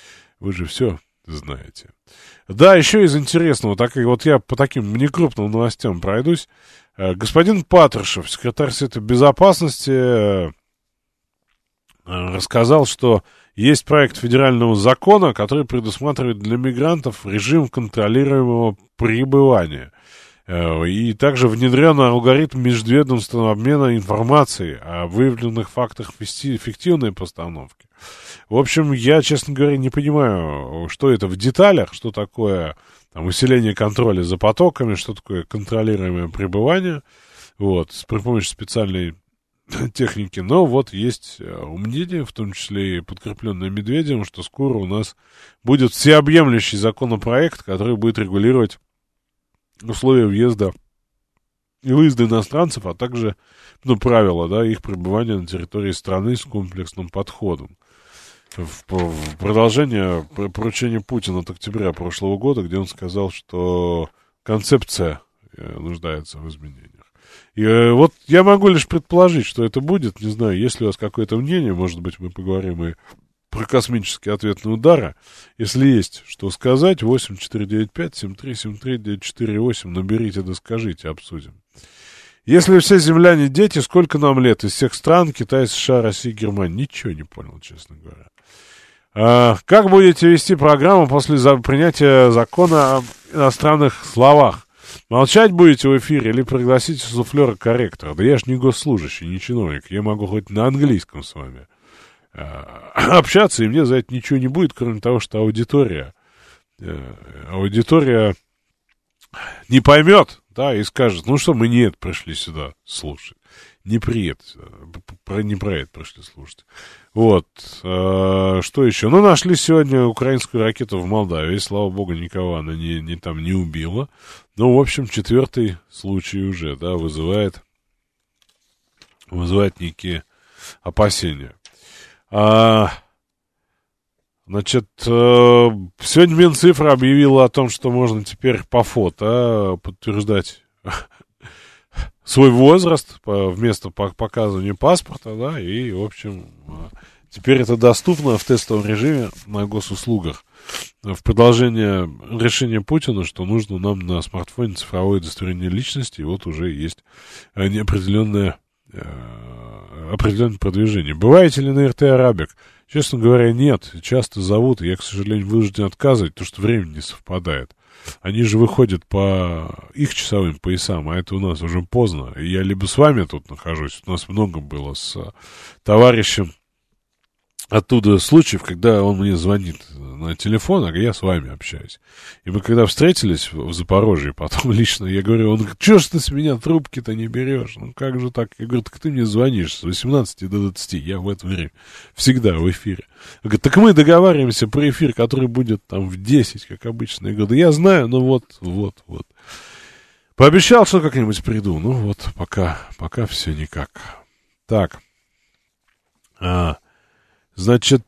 C: Да, еще из интересного, так и вот я по таким некрупным новостям пройдусь. Господин Патрушев, секретарь Совета Безопасности, рассказал, что есть проект федерального закона, который предусматривает для мигрантов режим контролируемого пребывания. И также внедрен алгоритм межведомственного обмена информацией о выявленных фактах фиктивной постановки. В общем, я, честно говоря, не понимаю, что это в деталях, что такое там, усиление контроля за потоками, что такое контролируемое пребывание, вот, при помощи специальной техники. Но вот есть мнение, в том числе и подкрепленное Медведевым, что скоро у нас будет всеобъемлющий законопроект, который будет регулировать условия въезда и выезда иностранцев, а также правила, да, их пребывания на территории страны с комплексным подходом. В продолжение поручения Путина от октября прошлого года, где он сказал, что концепция нуждается в изменениях. И вот я могу лишь предположить, что это будет. Не знаю, есть ли у вас какое-то мнение, может быть, мы поговорим и про космические ответные удары. Если есть что сказать, 8495-7373-948, наберите да скажите, обсудим. Если все земляне дети, сколько нам лет? Из всех стран, Китай, США, Россия, Германия. Ничего не понял, честно говоря. Как будете вести программу после принятия закона об иностранных словах? Молчать будете в эфире или пригласите суфлера-корректора? Да я ж не госслужащий, не чиновник. Я могу хоть на английском с вами общаться, и мне за это ничего не будет, кроме того, что аудитория не поймет, да, и скажет, ну что, мы не это пришли сюда слушать. Не про это пришли слушать. Вот. Что еще? Ну, нашли сегодня украинскую ракету в Молдавии. И, слава богу, никого она там не убила. Ну, в общем, 4-й случай уже, да, вызывает некие опасения. Значит, сегодня Минцифра объявила о том, что можно теперь по фото подтверждать свой возраст вместо показывания паспорта, да, и, в общем, теперь это доступно в тестовом режиме на госуслугах. В продолжение решения Путина, что нужно нам на смартфоне цифровое удостоверение личности, и вот уже есть определенное продвижение. Бываете ли на РТ Арабик? Честно говоря, нет. Часто зовут, и я, к сожалению, вынужден отказывать, потому что время не совпадает. Они же выходят по их часовым поясам, а это у нас уже поздно. И я либо с вами тут нахожусь, у нас много было с товарищем оттуда случаев, когда он мне звонит на телефон, а я с вами общаюсь. И мы когда встретились в Запорожье, потом лично, я говорю, он говорит, чё ж ты с меня трубки-то не берешь? Ну как же так? Я говорю, так ты мне звонишь с 18 до 20, я в это время всегда в эфире. Он говорит, так мы договариваемся про эфир, который будет там в 10, как обычно. Я говорю, да я знаю, но вот. Пообещал, что как-нибудь приду. Ну вот, пока все никак. Так. Значит,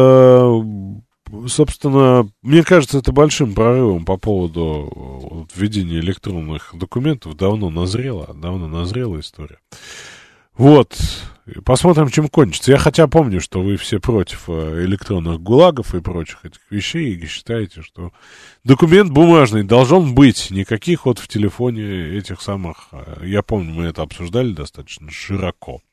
C: собственно, мне кажется, это большим прорывом по поводу введения электронных документов давно назрела история. Вот, посмотрим, чем кончится. Я хотя помню, что вы все против электронных гулагов и прочих этих вещей, и считаете, что документ бумажный должен быть, никаких вот в телефоне этих самых, я помню, мы это обсуждали достаточно широко.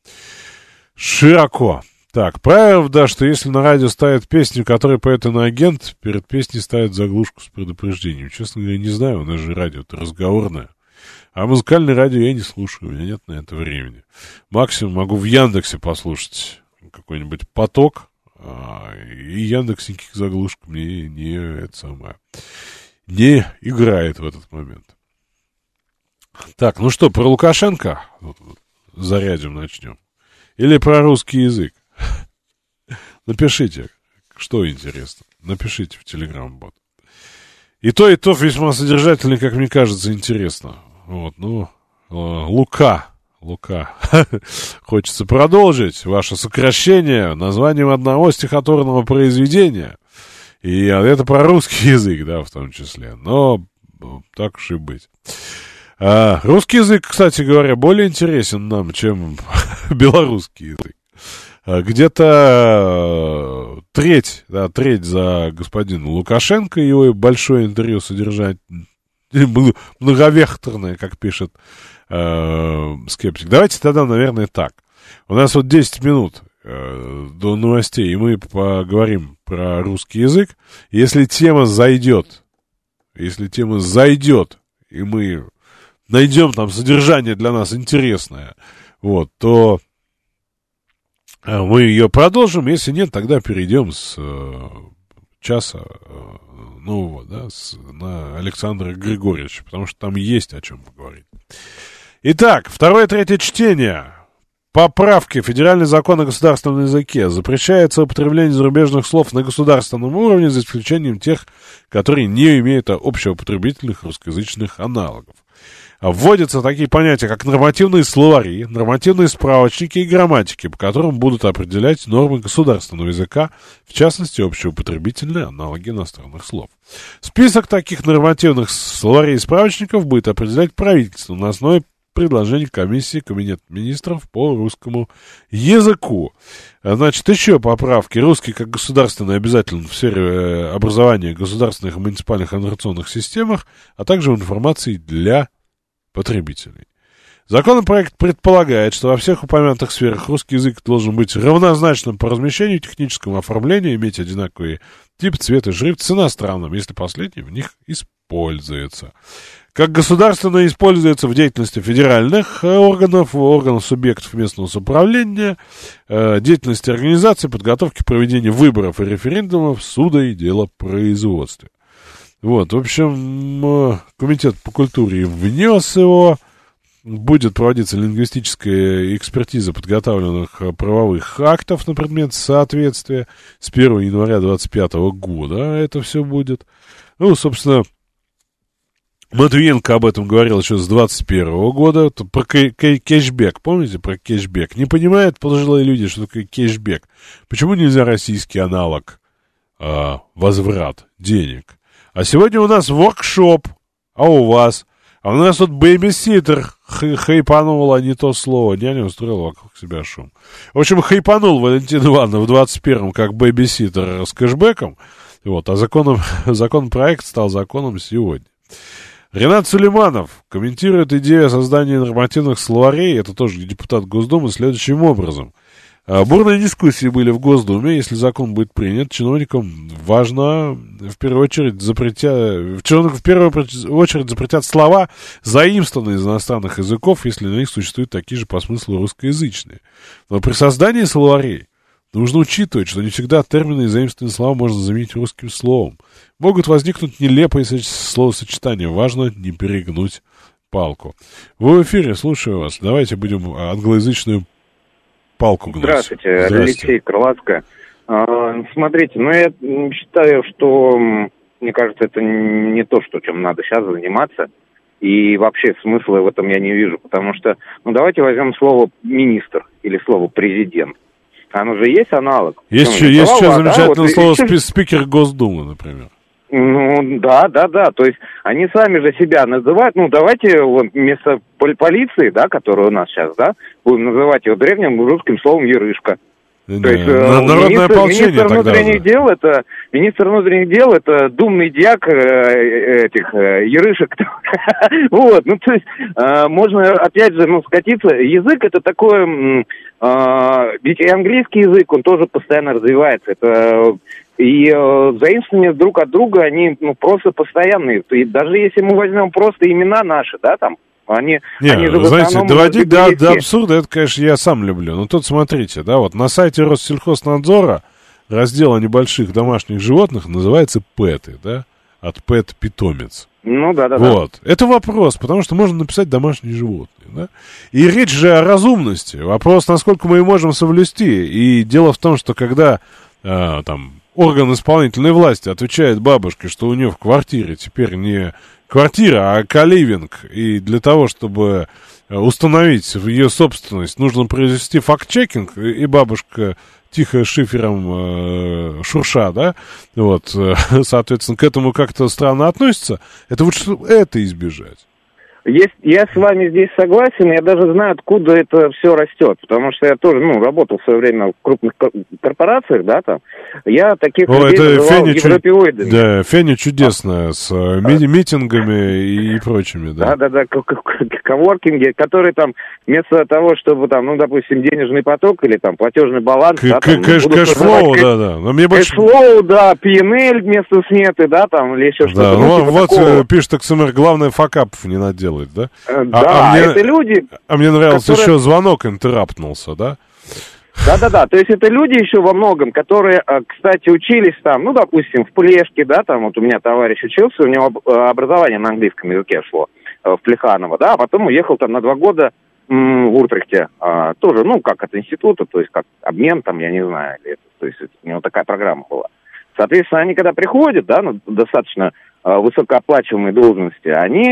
C: Так, правда, что если на радио ставят песню, которая поет иноагент, перед песней ставят заглушку с предупреждением. Честно говоря, не знаю, у нас же радио-то разговорное. А музыкальное радио я не слушаю, у меня нет на это времени. Максимум могу в Яндексе послушать какой-нибудь поток, и Яндекс никаких заглушек мне не играет в этот момент. Так, ну что, про Лукашенко зарядим начнем? Или про русский язык? Напишите, что интересно. Напишите в Telegram-бот. И то весьма содержательно, как мне кажется, интересно. Вот, ну, Лука. Хочется продолжить ваше сокращение названием одного стихотворного произведения. И это про русский язык, да, в том числе. Но так уж и быть. Русский язык, кстати говоря, более интересен нам, чем белорусский язык. Где-то треть за господина Лукашенко, его большое интервью содержать многовекторное, как пишет скептик. Давайте тогда, наверное, так. У нас вот 10 минут до новостей, и мы поговорим про русский язык. Если тема зайдет, и мы найдем там содержание для нас интересное, вот, то мы ее продолжим. Если нет, тогда перейдем с часа нового, да, на Александра Григорьевича, потому что там есть о чем поговорить. Итак, 2 и 3 чтение. Поправки. Федеральный закон о государственном языке. Запрещается употребление зарубежных слов на государственном уровне, за исключением тех, которые не имеют общеупотребительных русскоязычных аналогов. Вводятся такие понятия, как нормативные словари, нормативные справочники и грамматики, по которым будут определять нормы государственного языка, в частности, общеупотребительные аналоги иностранных слов. Список таких нормативных словарей и справочников будет определять правительство на основе предложений комиссии Кабинета министров по русскому языку. Значит, еще поправки. Русский как государственный обязателен в сфере образования, государственных и муниципальных информационных системах, а также в информации для потребителей. Законопроект предполагает, что во всех упомянутых сферах русский язык должен быть равнозначным по размещению и техническому оформлению, иметь одинаковый тип, цвет и шрифт с иностранным, если последний в них используется. Как государственно используется в деятельности федеральных органов субъектов местного самоуправления, деятельности организаций, подготовки проведения выборов и референдумов, суда и делопроизводстве. Вот, в общем, Комитет по культуре внес его. Будет проводиться лингвистическая экспертиза подготовленных правовых актов на предмет соответствия с 1 января 2025 года. Это все будет. Ну, собственно, Матвиенко об этом говорил еще с 2021 года. Это про кэшбэк. Помните про кэшбэк? Не понимают пожилые люди, что такое кэшбэк. Почему нельзя российский аналог возврат денег? А сегодня у нас воркшоп. А у вас? А у нас тут бэйбиситер хайпанул, а не то слово. Няня устроила вокруг себя шум. В общем, хайпанул Валентин Иванов в 21-м как бэйбиситер с кэшбэком. Вот, а законопроект стал законом сегодня. Ренат Сулейманов комментирует идею о создании нормативных словарей, это тоже депутат Госдумы, следующим образом. Бурные дискуссии были в Госдуме. Если закон будет принят, чиновникам важно в первую очередь запретят слова, заимствованные из иностранных языков, если на них существуют такие же по смыслу русскоязычные. Но при создании словарей нужно учитывать, что не всегда термины и заимствованные слова можно заменить русским словом. Могут возникнуть нелепые словосочетания. Важно не перегнуть палку. Вы в эфире, слушаю вас. Давайте будем англоязычную палку гнуть.
F: Здравствуйте, Алексей Крылатская. Смотрите, я считаю, что, мне кажется, это не то, чем надо сейчас заниматься. И вообще смысла в этом я не вижу, потому что, давайте возьмем слово «министр» или слово «президент». Оно же есть аналог.
C: Есть еще замечательное слово «спикер Госдумы», например.
F: Да. То есть они сами же себя называют. Давайте вместо полиции, которая у нас сейчас, будем называть его древним русским словом «ерышка».
C: Да.
F: То есть министр внутренних дел это думный дьяк этих ерышек. Вот, то есть можно опять же скатиться. Язык это такое, ведь и английский язык, он тоже постоянно развивается. Это и заимствования друг от друга, они просто постоянные. И даже если мы возьмем просто имена наши, они же
C: знаете, доводить до абсурда, это, конечно, я сам люблю. Но тут смотрите, на сайте Россельхознадзора раздел о небольших домашних животных называется «Пэты», от «Пэт» — питомец.
F: Да.
C: Вот. Это вопрос, потому что можно написать «домашние животные», И речь же о разумности. Вопрос, насколько мы ее можем соблюсти. И дело в том, что когда орган исполнительной власти отвечает бабушке, что у нее в квартире теперь не квартира, а коливинг, и для того, чтобы установить ее собственность, нужно произвести факт-чекинг, и бабушка тихо шифером шурша, соответственно, к этому как-то странно относится, это чтобы это избежать.
F: Я с вами здесь согласен, я даже знаю, откуда это все растет, потому что я тоже, работал в свое время в крупных корпорациях, я таких людей называл европеоидами.
C: Да, Феня чудесная, с митингами и прочими,
F: Да, коворкинги, которые вместо того, чтобы допустим, денежный поток или платежный баланс,
C: кэшфлоу,
F: кэшфлоу, PNL вместо сметы, или еще что-то.
C: Пишет XMR, главное, факапов не наделать.
F: Это люди...
C: А мне нравился еще звонок, интераптнулся,
F: Да, то есть это люди еще во многом, которые, кстати, учились допустим, в Плешке, у меня товарищ учился, у него образование на английском языке шло в Плеханово, а потом уехал на 2 года в Утрехте, тоже, как от института, то есть как обмен я не знаю, то есть у него такая программа была. Соответственно, они когда приходят, достаточно высокооплачиваемые должности, они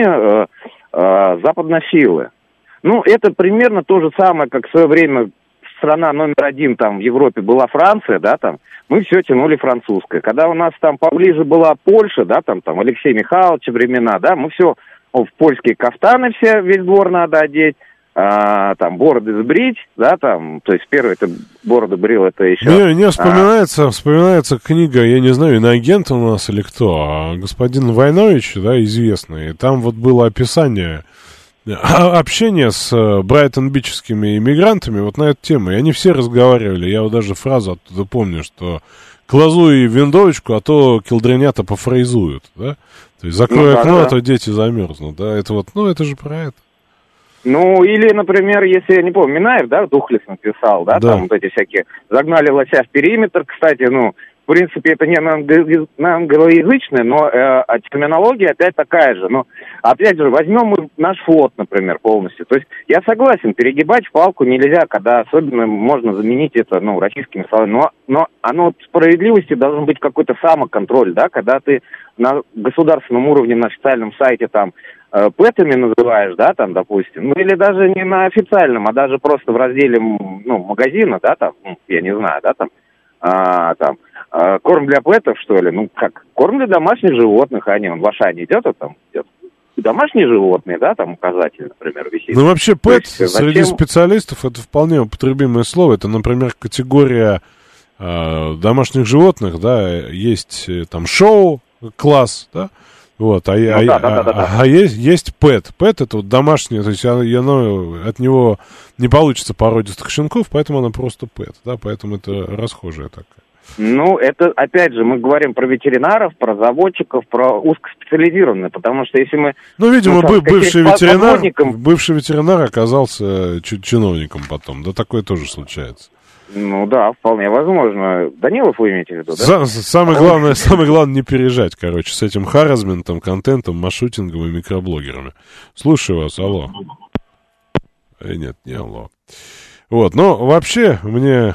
F: западнофилы. Это примерно то же самое, как в свое время страна номер 1 в Европе была Франция, мы все тянули французское. Когда у нас поближе была Польша, Алексей Михайлович времена, мы все в польские кафтаны все, весь двор надо одеть, там бороды сбрить, да, там, то есть первый это бороду брил, это еще...
C: Мне вспоминается книга, я не знаю, иноагент у нас или кто, господин Войнович, да, известный, там вот было описание общения с брайтон-бичскими иммигрантами вот на эту тему, и они все разговаривали, я вот даже фразу оттуда помню, что «клазуй винтовочку, а то килдренята пофрейзуют», да, то есть «закрой окно, а то дети замерзнут», да, это вот, это же про это.
F: Ну, или, например, если, я не помню, Минаев, да, Духлес написал, да, там вот эти всякие, загнали лося в периметр, кстати, в принципе, это не на англоязычное, но терминология опять такая же. Но, опять же, возьмем мы наш флот, например, полностью. То есть, я согласен, перегибать палку нельзя, когда особенно можно заменить это, российскими словами. Но оно, справедливости должен быть какой-то самоконтроль, да, когда ты на государственном уровне, на официальном сайте, там, пэтами называешь, да, там, допустим, или даже не на официальном, а даже просто в разделе, магазина, да, там, я не знаю, да, там, корм для пэтов, что ли, корм для домашних животных, он в Ашане идет, идет. Домашние животные, да, там указатель, например, висит.
C: Вообще, пэт среди специалистов это вполне употребимое слово, это, например, категория домашних животных, да, есть там шоу-класс, да, вот, есть пэт. Пэт это вот домашнее, то есть от него не получится породистых щенков, поэтому она просто пэт, да, поэтому это расхожая такая.
F: Это, опять же, мы говорим про ветеринаров, про заводчиков, про узкоспециализированные, потому что если мы...
C: видимо, бывший ветеринар оказался чиновником потом, да, такое тоже случается.
F: Да, вполне возможно. Данилов вы имеете в виду, да?
C: Самое главное не переезжать, с этим харазментом, контентом, маршрутингом и микроблогерами. Слушаю вас, алло. Нет, не алло. Вот, вообще, мне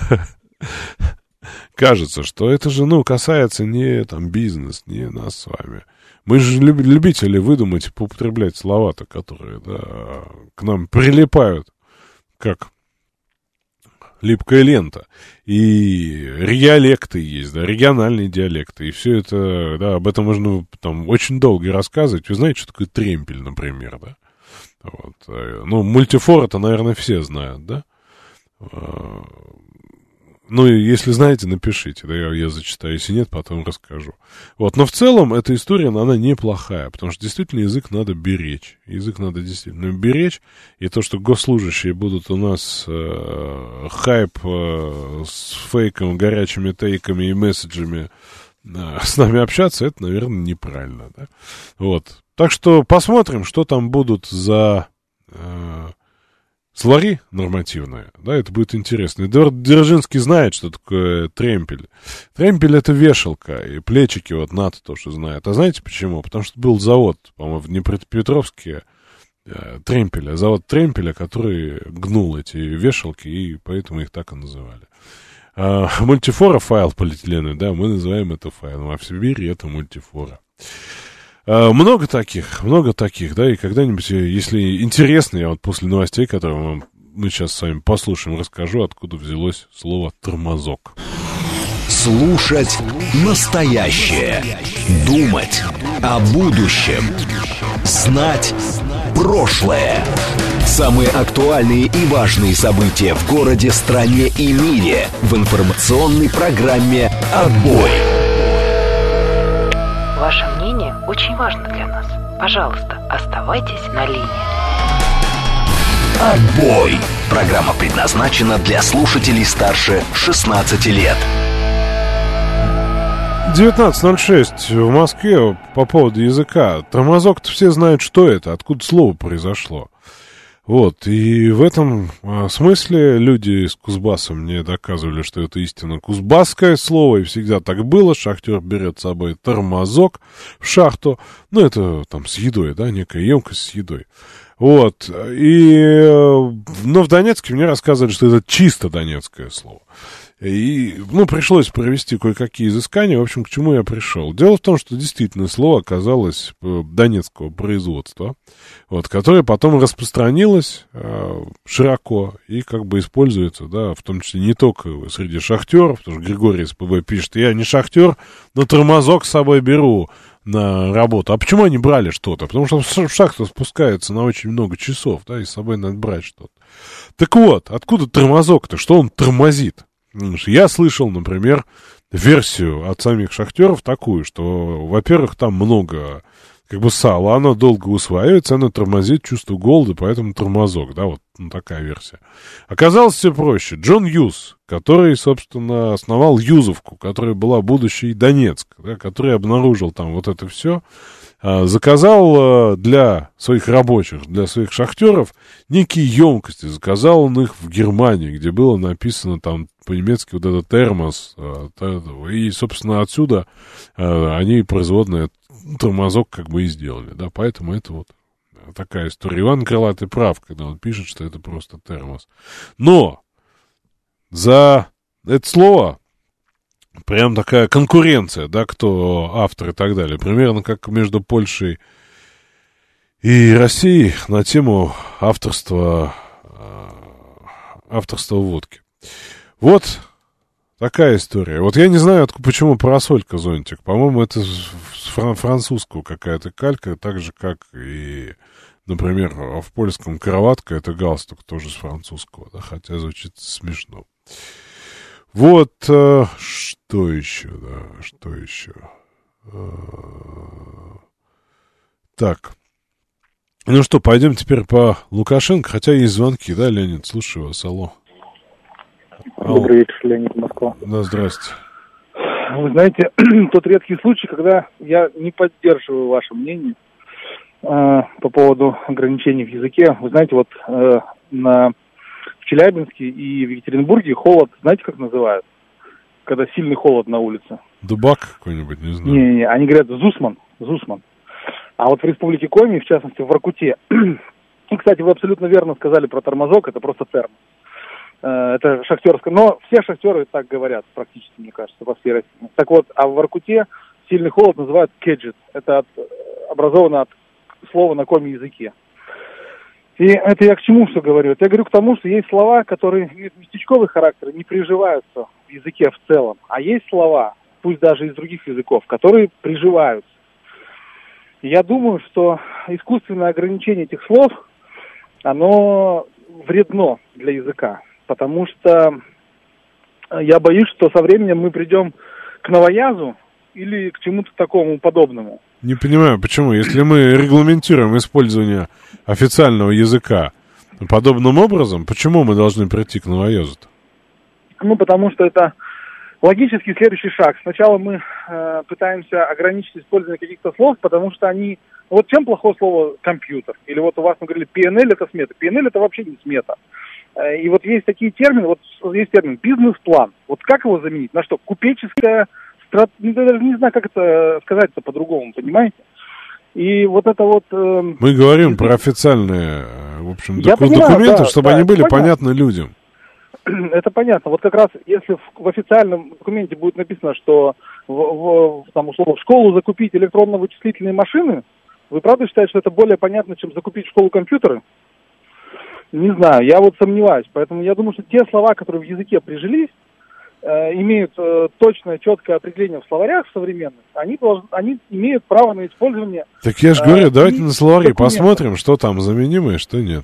C: кажется, что это же, касается не бизнес, не нас с вами. Мы же любители выдумать и поупотреблять слова-то, которые, да, к нам прилипают, как липкая лента. И диалекты есть, да, региональные диалекты. И все это, да, об этом можно там очень долго рассказывать. Вы знаете, что такое тремпель, например, да? Вот. Мультифор-то, наверное, все знают, да? Если знаете, напишите, да, я зачитаю. Если нет, потом расскажу. Но в целом эта история, она неплохая, потому что действительно язык надо беречь. Язык надо действительно беречь. И то, что госслужащие будут у нас хайп с фейком, горячими тейками и месседжами с нами общаться, это, наверное, неправильно, да? Вот. Так что посмотрим, что там будут за... словари нормативные, да, это будет интересно. Эдуард Дзержинский знает, что такое тремпель. Тремпель — это вешалка, и плечики НАТО тоже знает. А знаете почему? Потому что был завод, по-моему, в Днепропетровске тремпеля, завод тремпеля, который гнул эти вешалки, и поэтому их так и называли. Мультифора файл полиэтиленовый, да, мы называем это файлом, а в Сибири это мультифора. Много таких, да, и когда-нибудь, если интересно, я после новостей, которые мы сейчас с вами послушаем, расскажу, откуда взялось слово «тормозок».
A: Слушать настоящее, думать о будущем, знать прошлое. Самые актуальные и важные события в городе, стране и мире в информационной программе «Отбой».
B: Ваше мнение очень важно для нас. Пожалуйста, оставайтесь на линии.
A: Отбой. Программа предназначена для слушателей старше 16 лет.
C: 19:06 в Москве по поводу языка. Тормозок-то все знают, что это, откуда слово произошло. Вот, и в этом смысле люди из Кузбасса мне доказывали, что это истинно кузбасское слово, и всегда так было. Шахтер берет с собой тормозок в шахту, это там с едой, да, некая емкость с едой. Вот, но в Донецке мне рассказывали, что это чисто донецкое слово. И, пришлось провести кое-какие изыскания. В общем, к чему я пришел? Дело в том, что действительно слово оказалось донецкого производства, которое потом распространилось широко и используется, да, в том числе не только среди шахтеров, потому что Григорий СПБ пишет: я не шахтер, но тормозок с собой беру на работу. А почему они брали что-то? Потому что в шахту спускаются на очень много часов, да, и с собой надо брать что-то. Так вот, откуда тормозок-то? Что он тормозит? Я слышал, например, версию от самих шахтеров такую, что, во-первых, там много как бы сала, оно долго усваивается, оно тормозит чувство голода, поэтому тормозок, да, вот такая версия. Оказалось все проще. Джон Юз, который, собственно, основал Юзовку, которая была будущий Донецк, да, который обнаружил там вот это все, заказал для своих рабочих, для своих шахтеров некие емкости. Заказал он их в Германии, где было написано там по-немецки вот этот термос. И, собственно, отсюда они производные тормозок как бы и сделали. Да, поэтому это вот такая история. Иван Крылатый прав, когда он пишет, что это просто термос. Но за это слово прям такая конкуренция, да, кто автор и так далее. Примерно как между Польшей и Россией на тему авторства водки. Вот такая история. Вот я не знаю, почему парасолька зонтик. По-моему, это с французского какая-то калька, так же, как и, например, в польском кроватка, это галстук тоже с французского, да, хотя звучит смешно. Вот, что еще, да, что еще? Так. Ну что, пойдем теперь по Лукашенко, хотя есть звонки, да, Леонид? Слушаю вас, алло.
G: Добрый вечер, Леонид, Москва.
C: Да, здрасте.
G: Вы знаете, тот редкий случай, когда я не поддерживаю ваше мнение по поводу ограничений в языке. Вы знаете, вот в Челябинске и в Екатеринбурге холод, знаете, как называют? Когда сильный холод на улице.
C: Дубак какой-нибудь, не знаю.
G: Не, они говорят Зусман. А вот в Республике Коми, в частности, в Воркуте, и, кстати, вы абсолютно верно сказали про тормозок, это просто термос. Это шахтерское, но все шахтеры так говорят практически, мне кажется, во всей России. Так вот, а в Воркуте сильный холод называют кеджит. Это образовано от слова на коми языке. И это я к чему все говорю? Это я говорю к тому, что есть слова, которые имеют местечковый характер, не приживаются в языке в целом. А есть слова, пусть даже из других языков, которые приживаются. И я думаю, что искусственное ограничение этих слов, оно вредно для языка. Потому что я боюсь, что со временем мы придем к новоязу или к чему-то такому подобному.
C: Не понимаю, почему? Если мы регламентируем использование официального языка подобным образом, почему мы должны прийти к новоязу-то?
G: Ну, потому что это логический следующий шаг. Сначала мы пытаемся ограничить использование каких-то слов, потому что они... Вот чем плохое слово «компьютер»? Или вот у вас, мы говорили, PNL это смета. PNL это вообще не смета. И вот есть такие термины, вот есть термин «бизнес-план». Вот как его заменить? На что? Купеческая... Я даже не знаю, как это сказать-то по-другому, понимаете? И вот это вот...
C: Мы говорим про официальные, в общем,
G: понимаю,
C: документы,
G: да,
C: чтобы
G: да,
C: они были
G: понятно.
C: понятны людям.
G: Это понятно. Вот как раз, если в официальном документе будет написано, что там, условно, в школу закупить электронно-вычислительные машины, вы правда считаете, что это более понятно, чем закупить в школу компьютеры? Не знаю, я вот сомневаюсь. Поэтому я думаю, что те слова, которые в языке прижились, имеют точное, четкое определение в словарях современных, они имеют право на использование.
C: Так я же говорю, давайте на словари посмотрим, что там заменимое, что нет.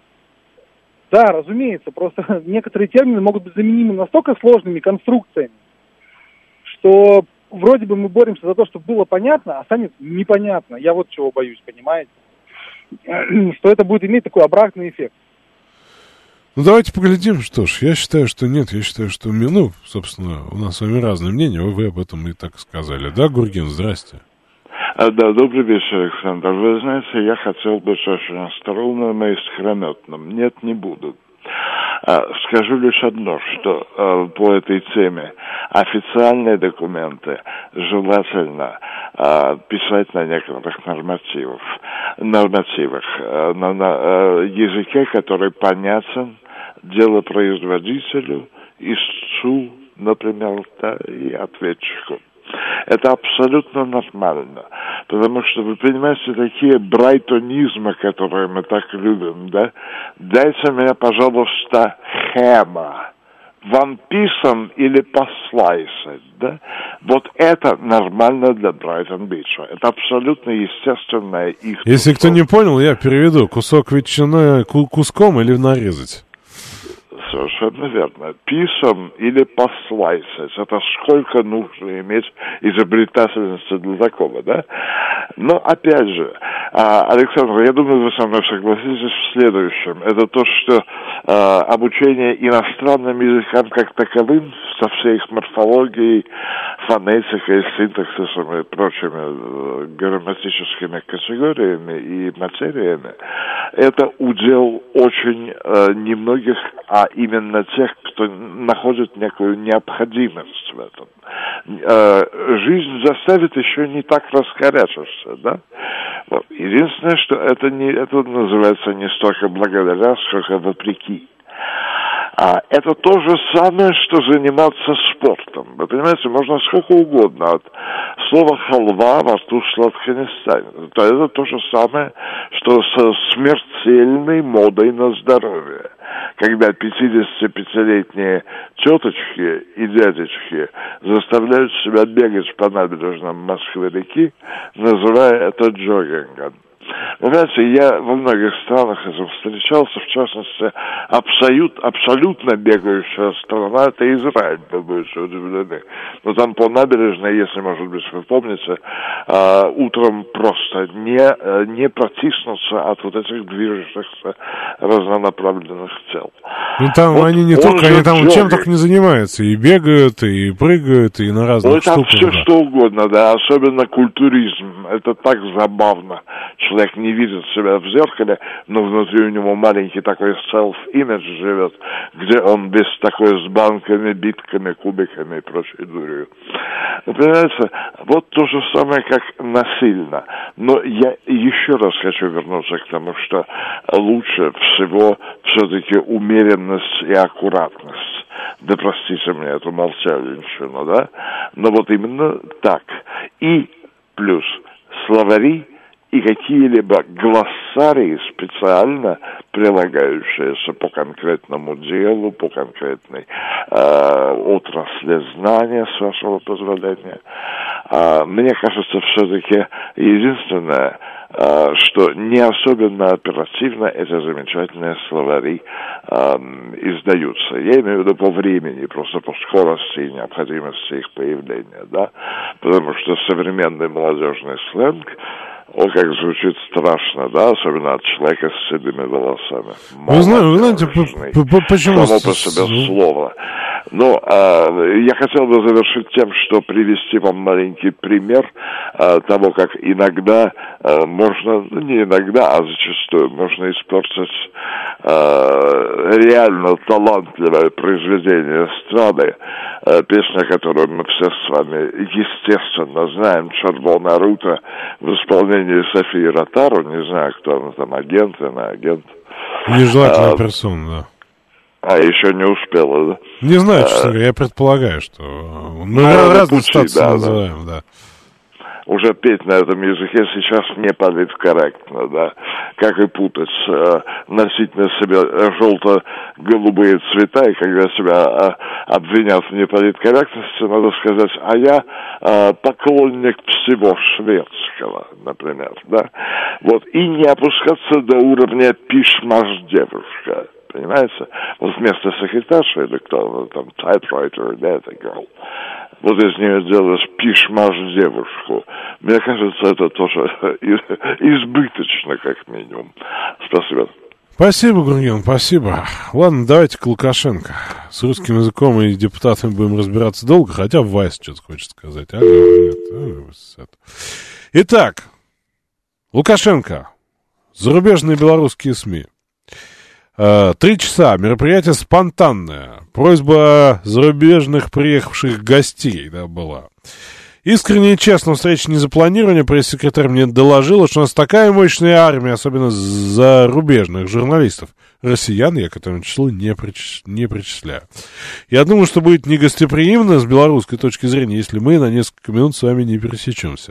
G: Да, разумеется, просто некоторые термины могут быть заменимы настолько сложными конструкциями, что вроде бы мы боремся за то, чтобы было понятно, а станет непонятно. Я вот чего боюсь, понимаете? Что это будет иметь такой обратный эффект.
C: Ну, давайте поглядим, что ж. Я считаю, что нет. Я считаю, что... Ну, собственно, у нас с вами разные мнения. Вы об этом и так сказали. Да, Гурген, здрасте.
H: Да, добрый вечер, Александр. Вы знаете, я хотел быть очень остроумным и искрометным. Нет, не буду. Скажу лишь одно, что по этой теме официальные документы желательно писать на некоторых нормативах, на языке, который понятен делопроизводителю, истцу, например, да, и ответчику. Это абсолютно нормально, потому что, вы понимаете, такие брайтонизмы, которые мы так любим, да, дайте мне, пожалуйста, Хэма, One Piece или послайся, да? Вот это нормально для Брайтон-Бича. Это абсолютно естественное их...
C: Если кто не понял, я переведу. Кусок ветчины куском или нарезать?
H: Совершенно верно. Писом или послайсить. Это сколько нужно иметь изобретательности для такого, да? Но, опять же, Александр, я думаю, вы со мной согласитесь в следующем. Это то, что обучение иностранным языкам как таковым, со всей их морфологией, фонетикой, синтаксисом и прочими грамматическими категориями и материями, это удел очень немногих, а именно тех, кто находит некую необходимость в этом. Жизнь заставит еще не так раскорячиться, да? Вот. Единственное, что это называется не столько благодаря, сколько вопреки. Это то же самое, что заниматься спортом. Вы понимаете, можно сколько угодно от слова «халва» во рту сладко не станет. Это то же самое, что со смертельной модой на здоровье. Когда 55-летние теточки и дядечки заставляют себя бегать по набережным Москвы-реки, называя это джогингом. Вы знаете, я во многих странах этим встречался, в частности, абсолютно бегающая страна, это Израиль, вы будете удивлены. Но там по набережной, если, может быть, вы помните, утром просто не протиснуться от вот этих движущихся разнонаправленных тел.
C: Ну там вот они не только, они там чем только не занимаются, и бегают, и прыгают, и на разных штуках.
H: Ну, там все что угодно, да, особенно культуризм, это так забавно. Человек не видит себя в зеркале, но внутри у него маленький такой self-image живет, где он весь такой с банками, битками, кубиками и прочей дурью. Вы понимаете, вот то же самое, как насильно. Но я еще раз хочу вернуться к тому, что лучше всего все-таки умеренность и аккуратность. Да простите мне эту молчальничину, да? Но вот именно так. И плюс словари и какие-либо глоссарии, специально прилагающиеся по конкретному делу, по конкретной отрасли знания, с вашего позволения. Мне кажется, все-таки единственное, что не особенно оперативно эти замечательные словари издаются. Я имею в виду по времени, просто по скорости и необходимости их появления, да, потому что современный молодежный сленг, он как звучит страшно, да, особенно от человека с седыми волосами.
C: Вы знаете, почему...
H: Само по себе слово. Но я хотел бы завершить тем, что привести вам маленький пример того, как иногда можно, ну не иногда, а зачастую можно испортить реально талантливое произведение эстрады, песня, которую мы все с вами естественно знаем, «Червона рута» в исполнении Софии Ротару, не знаю, кто она там, агент,
C: нежелательная персона, да.
H: Еще не успела, да?
C: Не знаю, честно говоря, я предполагаю, что мы разные статусы называем, да.
H: Уже петь на этом языке сейчас не политкорректно, да, как и путать, носить на себе желто-голубые цвета, и когда себя обвинят в неполиткорректности, надо сказать, а я поклонник всего шведского, например, да, вот, и не опускаться до уровня «пишмаш девушка». Понимаете? Вот вместо секретарши или кто там, typewriter, да, это girl. Вот из нее делаешь пишмаш девушку. Мне кажется, это тоже избыточно, как минимум. Спасибо.
C: Спасибо, Гурген, спасибо. Ладно, давайте к Лукашенко. С русским языком и депутатами будем разбираться долго, хотя Вайс что-то хочет сказать. Нет. Итак, Лукашенко. Зарубежные белорусские СМИ. 3 часа. Мероприятие спонтанное. Просьба зарубежных приехавших гостей, да, была. Искренне и честно, встреча не запланирована. Пресс-секретарь мне доложила, что у нас такая мощная армия, особенно зарубежных журналистов. Россиян я к этому числу не причисляю. Я думаю, что будет негостеприимно с белорусской точки зрения, если мы на несколько минут с вами не пересечемся.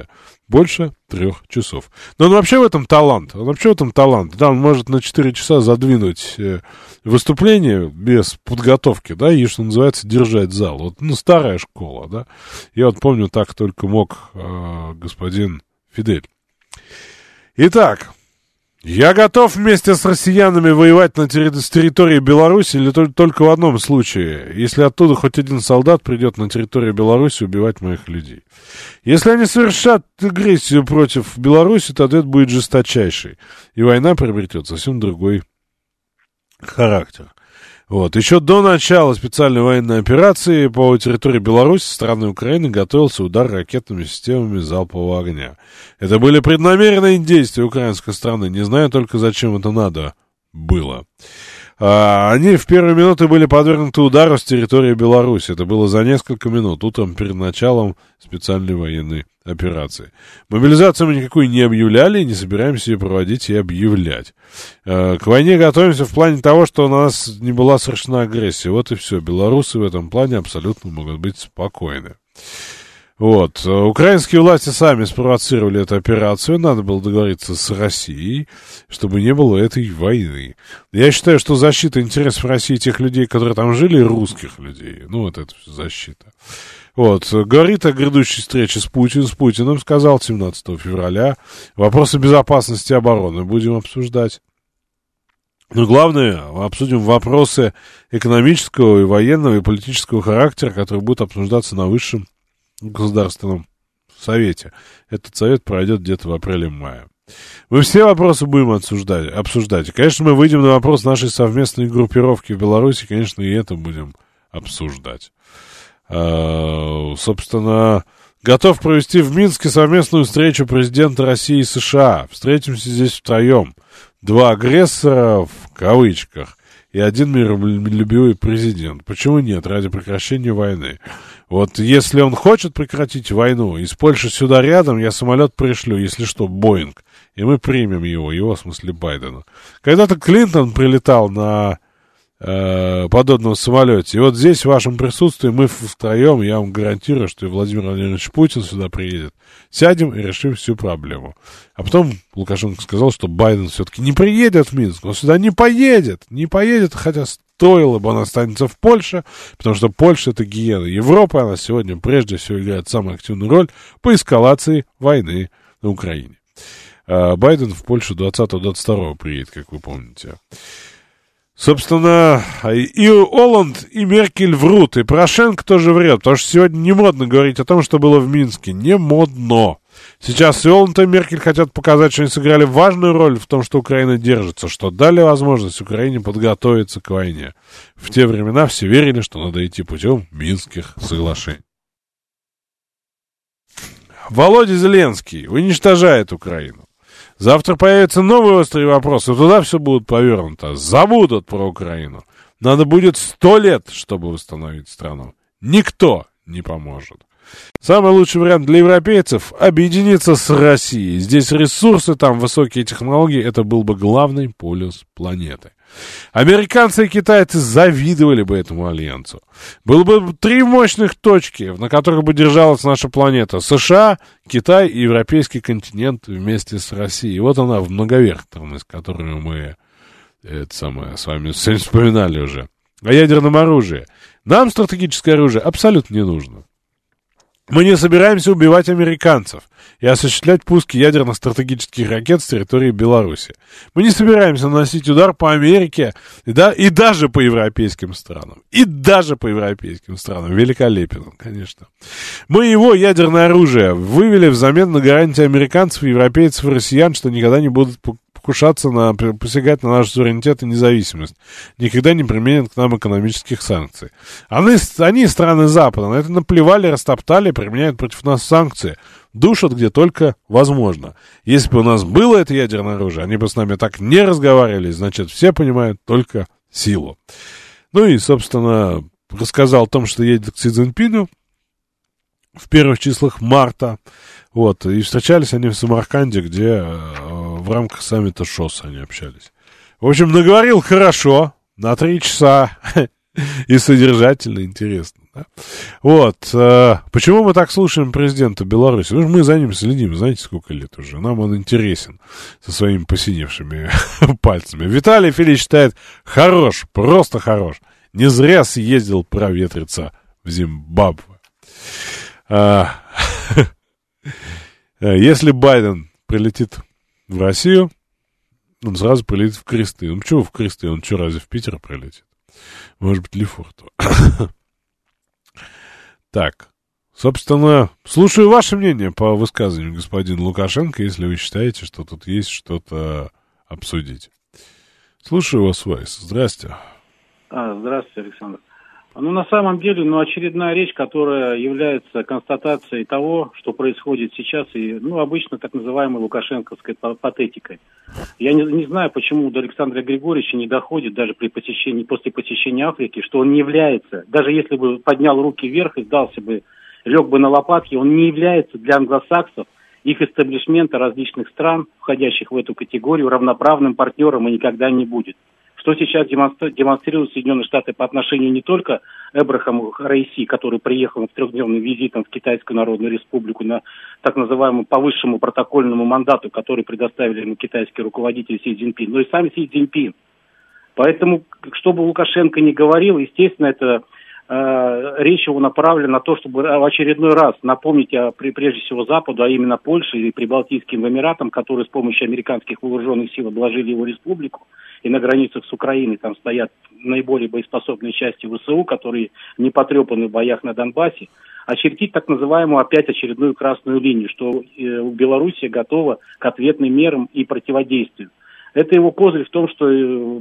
C: Больше 3 часов. Но он вообще в этом талант. Да, он может на 4 часа задвинуть выступление без подготовки, да, и, что называется, держать зал. Вот, ну, старая школа, да. Я вот помню, так только мог господин Фидель. Итак, я готов вместе с россиянами воевать с территории Беларуси или только в одном случае, если оттуда хоть один солдат придет на территорию Беларуси убивать моих людей. Если они совершат агрессию против Беларуси, тогда это будет жесточайшей, и война приобретет совсем другой характер. Вот. Еще до начала специальной военной операции по территории Беларуси со стороны Украины готовился удар ракетными системами залпового огня. Это были преднамеренные действия украинской стороны, не знаю только, зачем это надо было. Они в первые минуты были подвергнуты удару с территории Беларуси. Это было за несколько минут, утром перед началом специальной военной операции. Мобилизацию мы никакую не объявляли и не собираемся ее проводить и объявлять. К войне готовимся в плане того, что у нас не была совершена агрессия. Вот и все. Белорусы в этом плане абсолютно могут быть спокойны. Вот. Украинские власти сами спровоцировали эту операцию. Надо было договориться с Россией, чтобы не было этой войны. Я считаю, что защита интересов России тех людей, которые там жили, и русских людей. Ну, вот это все защита. Вот. Говорит о грядущей встрече с Путиным, сказал 17 февраля. Вопросы безопасности и обороны будем обсуждать. Но главное, обсудим вопросы экономического и военного и политического характера, которые будут обсуждаться на высшем Государственном Совете. Этот совет пройдет где-то в апреле-мае. Мы все вопросы будем обсуждать. И, конечно, мы выйдем на вопрос нашей совместной группировки в Беларуси, конечно, и это будем обсуждать. Собственно, готов провести в Минске совместную встречу президента России и США. Встретимся здесь втроем. 2 агрессора, в кавычках, и 1 миролюбивый президент. Почему нет? Ради прекращения войны. Вот если он хочет прекратить войну, из Польши сюда рядом, я самолет пришлю, если что, Боинг, и мы примем его в смысле Байдена. Когда-то Клинтон прилетал на подобном самолете, и вот здесь в вашем присутствии мы втроем, я вам гарантирую, что и Владимир Владимирович Путин сюда приедет. Сядем и решим всю проблему. А потом Лукашенко сказал, что Байден все-таки не приедет в Минск, он сюда не поедет, хотя стоило бы, он останется в Польше, потому что Польша — это гиена Европы, она сегодня прежде всего играет самую активную роль по эскалации войны на Украине. Байден в Польшу 20-22 приедет, как вы помните. Собственно, и Оланд, и Меркель врут, и Порошенко тоже врет, потому что сегодня не модно говорить о том, что было в Минске. Не модно. Сейчас и Оланд, и Меркель хотят показать, что они сыграли важную роль в том, что Украина держится, что дали возможность Украине подготовиться к войне. В те времена все верили, что надо идти путем Минских соглашений. Володя Зеленский уничтожает Украину. Завтра появятся новые острые вопросы, туда все будет повернуто. Забудут про Украину. Надо будет 100 лет, чтобы восстановить страну. Никто не поможет. Самый лучший вариант для европейцев — объединиться с Россией. Здесь ресурсы, там высокие технологии. Это был бы главный полюс планеты. Американцы и китайцы завидовали бы этому альянсу. Было бы 3 мощных точки, на которых бы держалась наша планета. США, Китай и европейский континент вместе с Россией. Вот она в многовекторность, которую мы с вами вспоминали уже. О ядерном оружии. Нам стратегическое оружие абсолютно не нужно. Мы не собираемся убивать американцев и осуществлять пуски ядерных стратегических ракет с территории Беларуси. Мы не собираемся наносить удар по Америке и даже по европейским странам. Великолепен он, конечно. Мы его ядерное оружие вывели взамен на гарантии американцев, европейцев и россиян, что никогда не будут посягать на наш суверенитет и независимость. Никогда не применят к нам экономических санкций. Они, страны Запада, на это наплевали, растоптали, применяют против нас санкции. Душат где только возможно. Если бы у нас было это ядерное оружие, они бы с нами так не разговаривали, значит, все понимают только силу. Ну и, собственно, рассказал о том, что едет к Си Цзиньпину в первых числах марта. Вот, и встречались они в Самарканде, где в рамках саммита ШОС они общались. В общем, наговорил хорошо, на 3 часа, и содержательно, интересно. Да? Вот. Почему мы так слушаем президента Беларуси? Потому что мы за ним следим, знаете, сколько лет уже. Нам он интересен со своими посиневшими пальцами. Виталий Филиппович считает, хорош, просто хорош. Не зря съездил проветриться в Зимбабве. Если Байден прилетит в Россию, он сразу прилетит в Кресты. Ну, почему в Кресты? Он что, разве в Питер прилетит? Может быть, Лефортово. Так, собственно, слушаю ваше мнение по высказыванию господина Лукашенко, если вы считаете, что тут есть что-то обсудить. Слушаю вас, Вайс. Здрасте.
I: Здравствуйте, Александр. Ну, на самом деле, очередная речь, которая является констатацией того, что происходит сейчас, и, обычно так называемой лукашенковской патетикой. Я не знаю, почему до Александра Григорьевича не доходит даже после посещения Африки, что он не является, даже если бы поднял руки вверх и сдался бы, лег бы на лопатки, он не является для англосаксов, их истеблишмента различных стран, входящих в эту категорию, равноправным партнером и никогда не будет. Что сейчас демонстрируют Соединенные Штаты по отношению не только к Эбрахаму Раиси, который приехал с трехдневным визитом в Китайскую Народную Республику на так называемому по высшему протокольному мандату, который предоставили ему китайские руководители Си Цзиньпин, но и сам Си Цзиньпин. Поэтому, что бы Лукашенко ни говорил, естественно, это речь его направлена на то, чтобы в очередной раз напомнить прежде всего Западу, а именно Польше и Прибалтийским Эмиратам, которые с помощью американских вооруженных сил обложили его республику, и на границах с Украиной там стоят наиболее боеспособные части ВСУ, которые не потрепаны в боях на Донбассе, очертить так называемую опять очередную красную линию, что Белоруссия готова к ответным мерам и противодействию. Это его козырь в том, что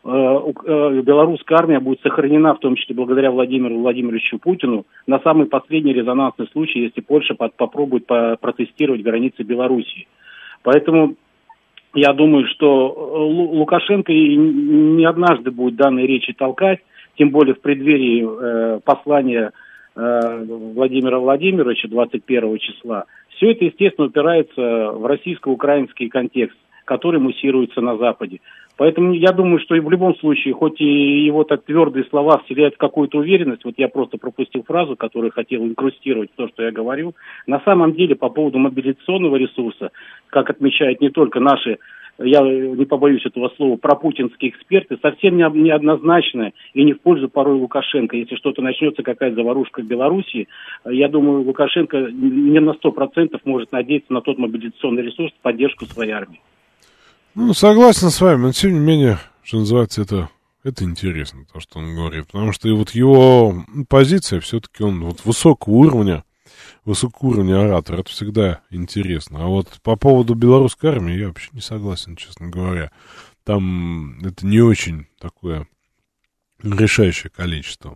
I: белорусская армия будет сохранена, в том числе благодаря Владимиру Владимировичу Путину, на самый последний резонансный случай, если Польша попробует протестировать границы Белоруссии. Поэтому я думаю, что Лукашенко не однажды будет данные речи толкать, тем более в преддверии послания Владимира Владимировича 21 числа. Все это, естественно, упирается в российско-украинский контекст, который муссируется на Западе. Поэтому я думаю, что и в любом случае, хоть и его так твердые слова вселяют какую-то уверенность, вот я просто пропустил фразу, которую хотел инкрустировать в то, что я говорил, на самом деле по поводу мобилизационного ресурса, как отмечают не только наши, я не побоюсь этого слова, пропутинские эксперты, совсем неоднозначно и не в пользу порой Лукашенко. Если что-то начнется, какая-то заварушка в Белоруссии, я думаю, Лукашенко не на 100% может надеяться на тот мобилизационный ресурс, поддержку своей армии.
C: Согласен с вами, но тем не менее, что называется, это интересно, то, что он говорит. Потому что и вот его позиция, все-таки он вот высокого уровня оратор, это всегда интересно. А вот по поводу белорусской армии я вообще не согласен, честно говоря. Там это не очень такое решающее количество.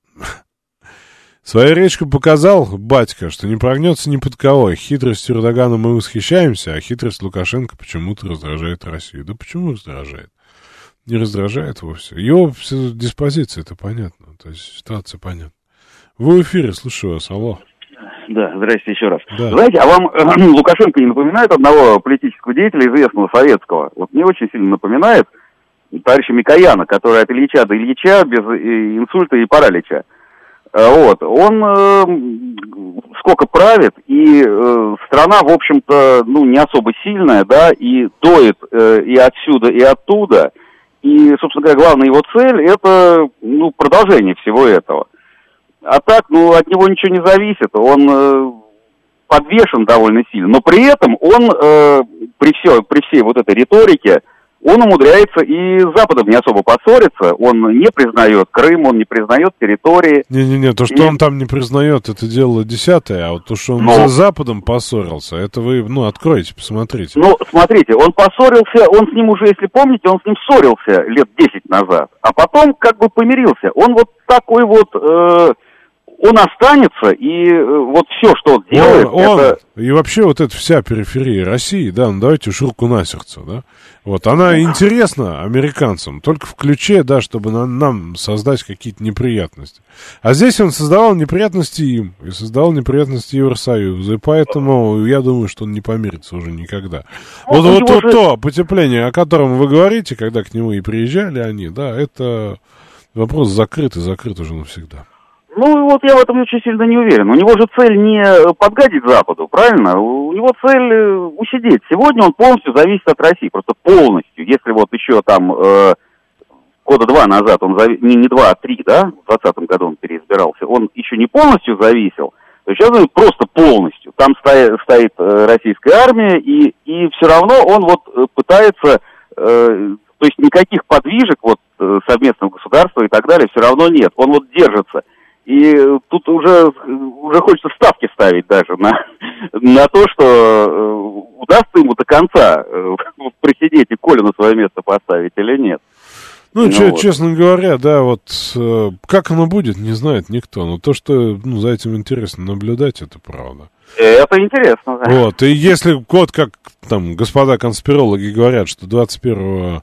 C: Свою речку показал батька, что не прогнется ни под кого. Хитростью Эрдогана мы восхищаемся, а хитрость Лукашенко почему-то раздражает Россию. Да почему раздражает? Не раздражает вовсе. Его диспозиция, это понятно. То есть ситуация понятна. Вы в эфире, слушаю вас, алло.
E: Да, здрасте еще раз.
C: Да.
E: Знаете, а вам Лукашенко не напоминает одного политического деятеля, известного советского? Вот мне очень сильно напоминает товарища Микояна, который от Ильича до Ильича без инсульта и паралича. Вот, он сколько правит, и страна, в общем-то, не особо сильная, да, и доит и отсюда, и оттуда. И, собственно говоря, главная его цель – это, продолжение всего этого. А так, от него ничего не зависит, он подвешен довольно сильно, но при этом он, при всей вот этой риторике, он умудряется и с Западом не особо поссориться, он не признает Крым, он не признает территории.
C: Не-не-не, то, что он там не признает, это дело десятое, а вот то, что он с Западом поссорился, это вы, откройте, посмотрите.
E: Смотрите, он поссорился, он с ним уже, если помните, он с ним ссорился лет 10 назад, а потом как бы помирился. Он вот такой вот... Он останется, и вот все, что он делает, это...
C: И вообще вот эта вся периферия России, да, давайте уж руку на сердце, да, вот, она интересна американцам, только в ключе, да, чтобы нам создать какие-то неприятности. А здесь он создавал неприятности им, и создавал неприятности Евросоюзу, и поэтому я думаю, что он не помирится уже никогда. То потепление, о котором вы говорите, когда к нему и приезжали они, да, это вопрос закрыт уже навсегда.
E: Ну, вот я в этом очень сильно не уверен. У него же цель не подгадить Западу, правильно? У него цель усидеть. Сегодня он полностью зависит от России, просто полностью. Если вот еще там года 2 назад, он не 2, а 3, да, в 2020 году он переизбирался, он еще не полностью зависел, то сейчас он просто полностью. Там стоит российская армия, и все равно он вот пытается, то есть никаких подвижек вот совместного государства и так далее все равно нет. Он вот держится. И тут уже хочется ставки ставить даже на то, что удастся ему до конца просидеть и Колю на свое место поставить или нет.
C: Ну, честно говоря, да, вот как оно будет, не знает никто. Но то, что за этим интересно наблюдать, это правда.
E: Это интересно, да.
C: Вот, и если, вот как там господа конспирологи говорят, что 21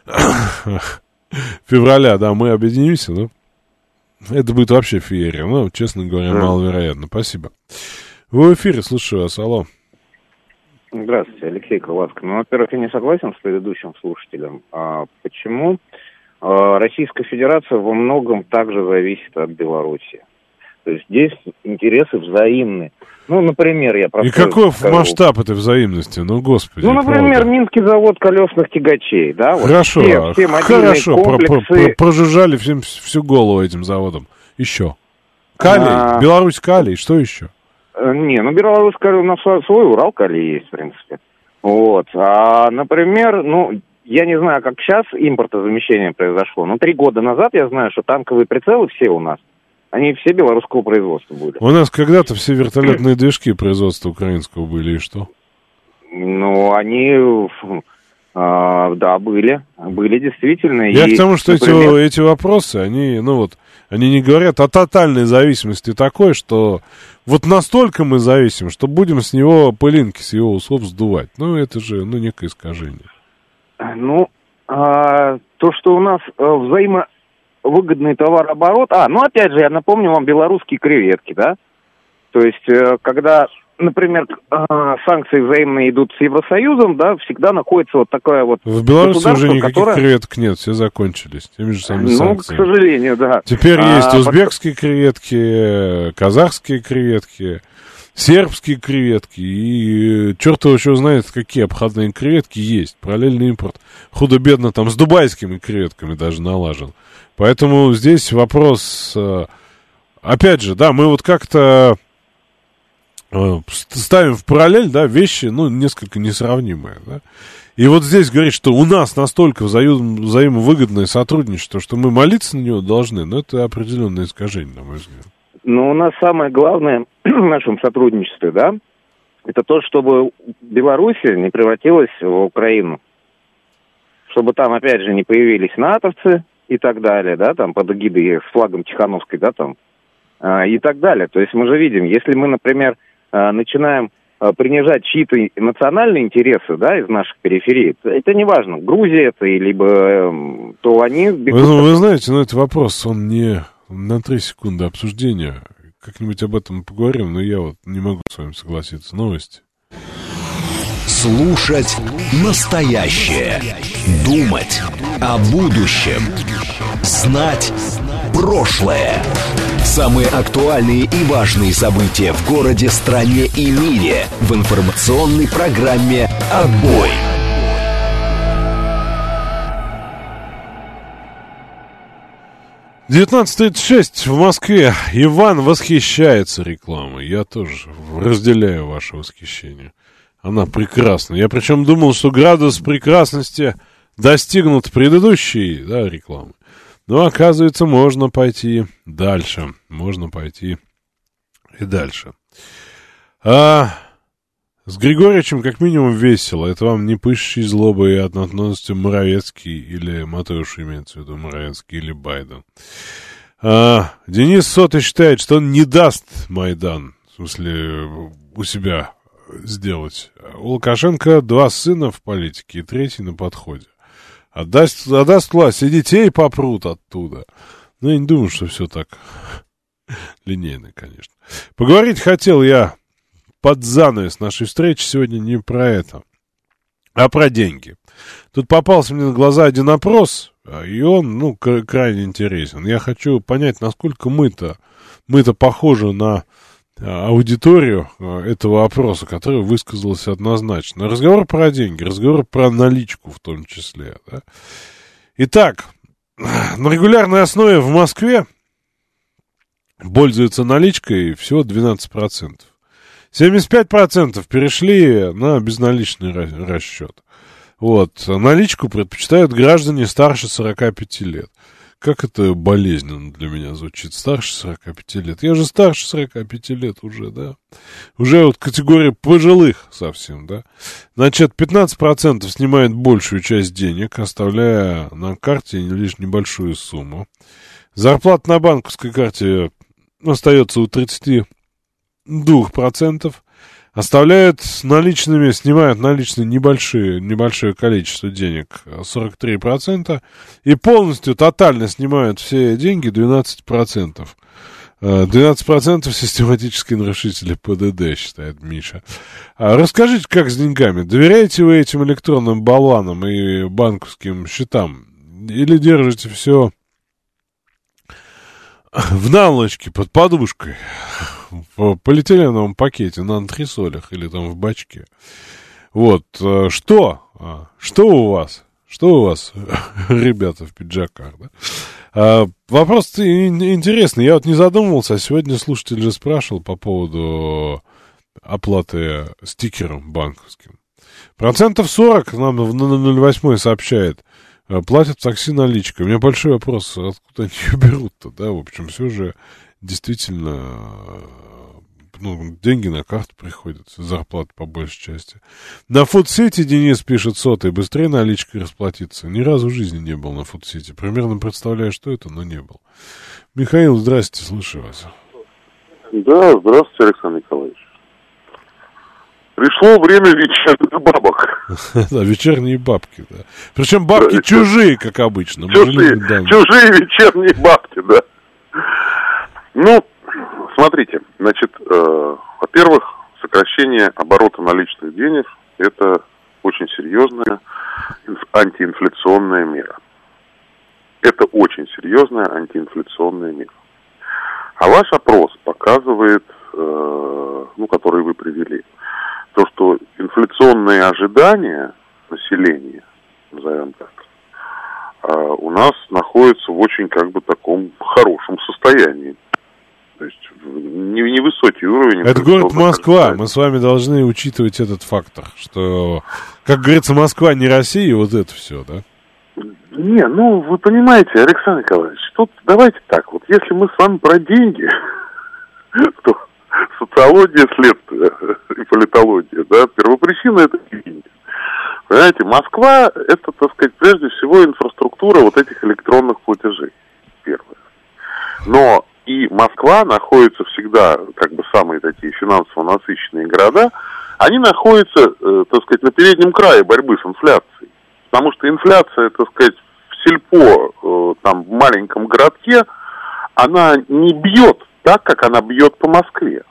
C: февраля, да, мы объединимся, ну, это будет вообще феерия. Ну, честно говоря, маловероятно. Спасибо. Вы в эфире, слушаю вас, алло.
F: Здравствуйте, Алексей Крылатский. Ну, во-первых, я не согласен с предыдущим слушателем. Почему? Российская Федерация во многом также зависит от Беларуси. То есть здесь интересы взаимны. Ну, например, я просто...
C: И какой масштаб этой взаимности? Ну, господи.
F: Ну, например, правда. Минский завод колесных тягачей, да? Вот
C: хорошо,
F: все
C: хорошо,
F: комплексы...
C: прожужжали всю голову этим заводом. Еще. Калий, Беларусь калий, что еще?
F: Не, ну, Беларусь калий, у нас свой Урал калий есть, в принципе. Вот. Например, я не знаю, как сейчас импортозамещение произошло, но 3 года назад я знаю, что танковые прицелы все у нас, они все белорусского производства были.
C: У нас когда-то все вертолетные движки производства украинского были, и что?
F: Ну, они, да, были действительно.
C: Я к тому, что эти вопросы, они не говорят о тотальной зависимости такой, что вот настолько мы зависим, что будем с него пылинки, с его усов сдувать. Ну, это же, некое искажение.
F: Ну, то, что у нас взаимовыгодный товарооборот... опять же, я напомню вам белорусские креветки, да? То есть, когда, например, санкции взаимные идут с Евросоюзом, да, всегда находится вот такая вот...
C: В Беларуси уже никаких креветок нет, все закончились теми же самыми санкциями.
F: К сожалению, да.
C: Теперь есть узбекские креветки, казахские креветки, сербские креветки и черт его еще знает, какие обходные креветки есть. Параллельный импорт худо-бедно там с дубайскими креветками даже налажен. Поэтому здесь вопрос, опять же, да, мы вот как-то ставим в параллель, да, вещи, несколько несравнимые, да. И вот здесь говорит, что у нас настолько взаимовыгодное сотрудничество, что мы молиться на него должны, но это определенное искажение, на мой взгляд.
F: Но у нас самое главное в нашем сотрудничестве, да, это то, чтобы Белоруссия не превратилась в Украину. Чтобы там, опять же, не появились натовцы и так далее, да, там под эгидой с флагом Тихановской, да, там, и так далее. То есть мы же видим, если мы, например, начинаем принижать чьи-то национальные интересы, да, из наших периферий, это не важно, Грузия это, либо то они...
C: Вы знаете, это вопрос, он не... На 3 секунды обсуждения. Как-нибудь об этом поговорим, но я вот не могу с вами согласиться. Новости.
A: Слушать настоящее. Думать о будущем. Знать прошлое. Самые актуальные и важные события в городе, стране и мире в информационной программе «Отбой».
C: 19:36 в Москве. Иван восхищается рекламой. Я тоже разделяю ваше восхищение. Она прекрасна. Я причем думал, что градус прекрасности достигнут предыдущей, да, рекламы. Но оказывается, можно пойти дальше. Можно пойти и дальше. С Григорьевичем как минимум весело. Это вам не пышущей злобой от относится Моровецкий или Матeusz, имеется в виду Моровецкий или Байден. Денис Сотый считает, что он не даст Майдан, в смысле, у себя сделать. У Лукашенко 2 сына в политике и 3 на подходе. Отдаст власть, и детей попрут оттуда. Но я не думаю, что все так линейно, конечно. Поговорить хотел я под занавес нашей встречи сегодня не про это, а про деньги. Тут попался мне на глаза один опрос И он, крайне интересен. Я хочу понять, насколько мы-то похожи на аудиторию этого опроса, которая высказалась однозначно. Разговор про деньги, разговор про наличку в том числе. Да? Итак, на регулярной основе в Москве пользуются наличкой всего 12%. 75% перешли на безналичный расчет. Вот. Наличку предпочитают граждане старше 45 лет. Как это болезненно для меня звучит, старше 45 лет. Я же старше 45 лет уже, да. Уже вот категория пожилых совсем, да. Значит, 15% снимает большую часть денег, оставляя на карте лишь небольшую сумму. Зарплата на банковской карте остается у 32%. Оставляют наличными, снимают наличные небольшое количество денег, 43%, и полностью, тотально снимают все деньги, 12%. 12% систематические нарушители ПДД, считает Миша. Расскажите, как с деньгами? Доверяете вы этим электронным болванам и банковским счетам? Или держите все в наволочке, под подушкой, в полиэтиленовом пакете на антресолях или там в бачке? Вот, что у вас, ребята в пиджаках, да? Вопрос интересный, я вот не задумывался, а сегодня слушатель же спрашивал по поводу оплаты стикером банковским. 40% нам на 08 сообщает, платят в такси наличкой. У меня большой вопрос, откуда они ее берут-то, да, в общем, все же действительно, деньги на карту приходят, зарплата по большей части. На фудсити Денис пишет, быстрее наличкой расплатиться. Ни разу в жизни не был на фудсити. Примерно представляю, что это, но не был. Михаил, здрасте, слушаю вас.
J: Да, здравствуйте, Александр Николаевич. Пришло время вечерних бабок.
C: Да, вечерние бабки, да. Причем бабки чужие, как обычно.
J: Чужие вечерние бабки, да. Смотрите, значит, во-первых, сокращение оборота наличных денег – это очень серьезная антиинфляционная мера. Это очень серьезная антиинфляционная мера. А ваш опрос показывает, который вы привели, то, что инфляционные ожидания населения, назовем так, у нас находятся в очень таком хорошем состоянии. То есть невысокий уровень.
C: Это город Москва. Мы с вами должны учитывать этот фактор, что, как говорится, Москва не Россия, вот это все, да?
J: Не, вы понимаете, Александр Николаевич, тут давайте так, вот если мы с вами про деньги, то социология, следствие и политология, да, первопричина это деньги. Понимаете, Москва это, так сказать, прежде всего инфраструктура вот этих электронных платежей, первое. Но и Москва находится всегда, самые такие финансово насыщенные города, они находятся, так сказать, на переднем крае борьбы с инфляцией. Потому что инфляция, так сказать, в сельпо, в маленьком городке, она не бьет так, как она бьет по Москве.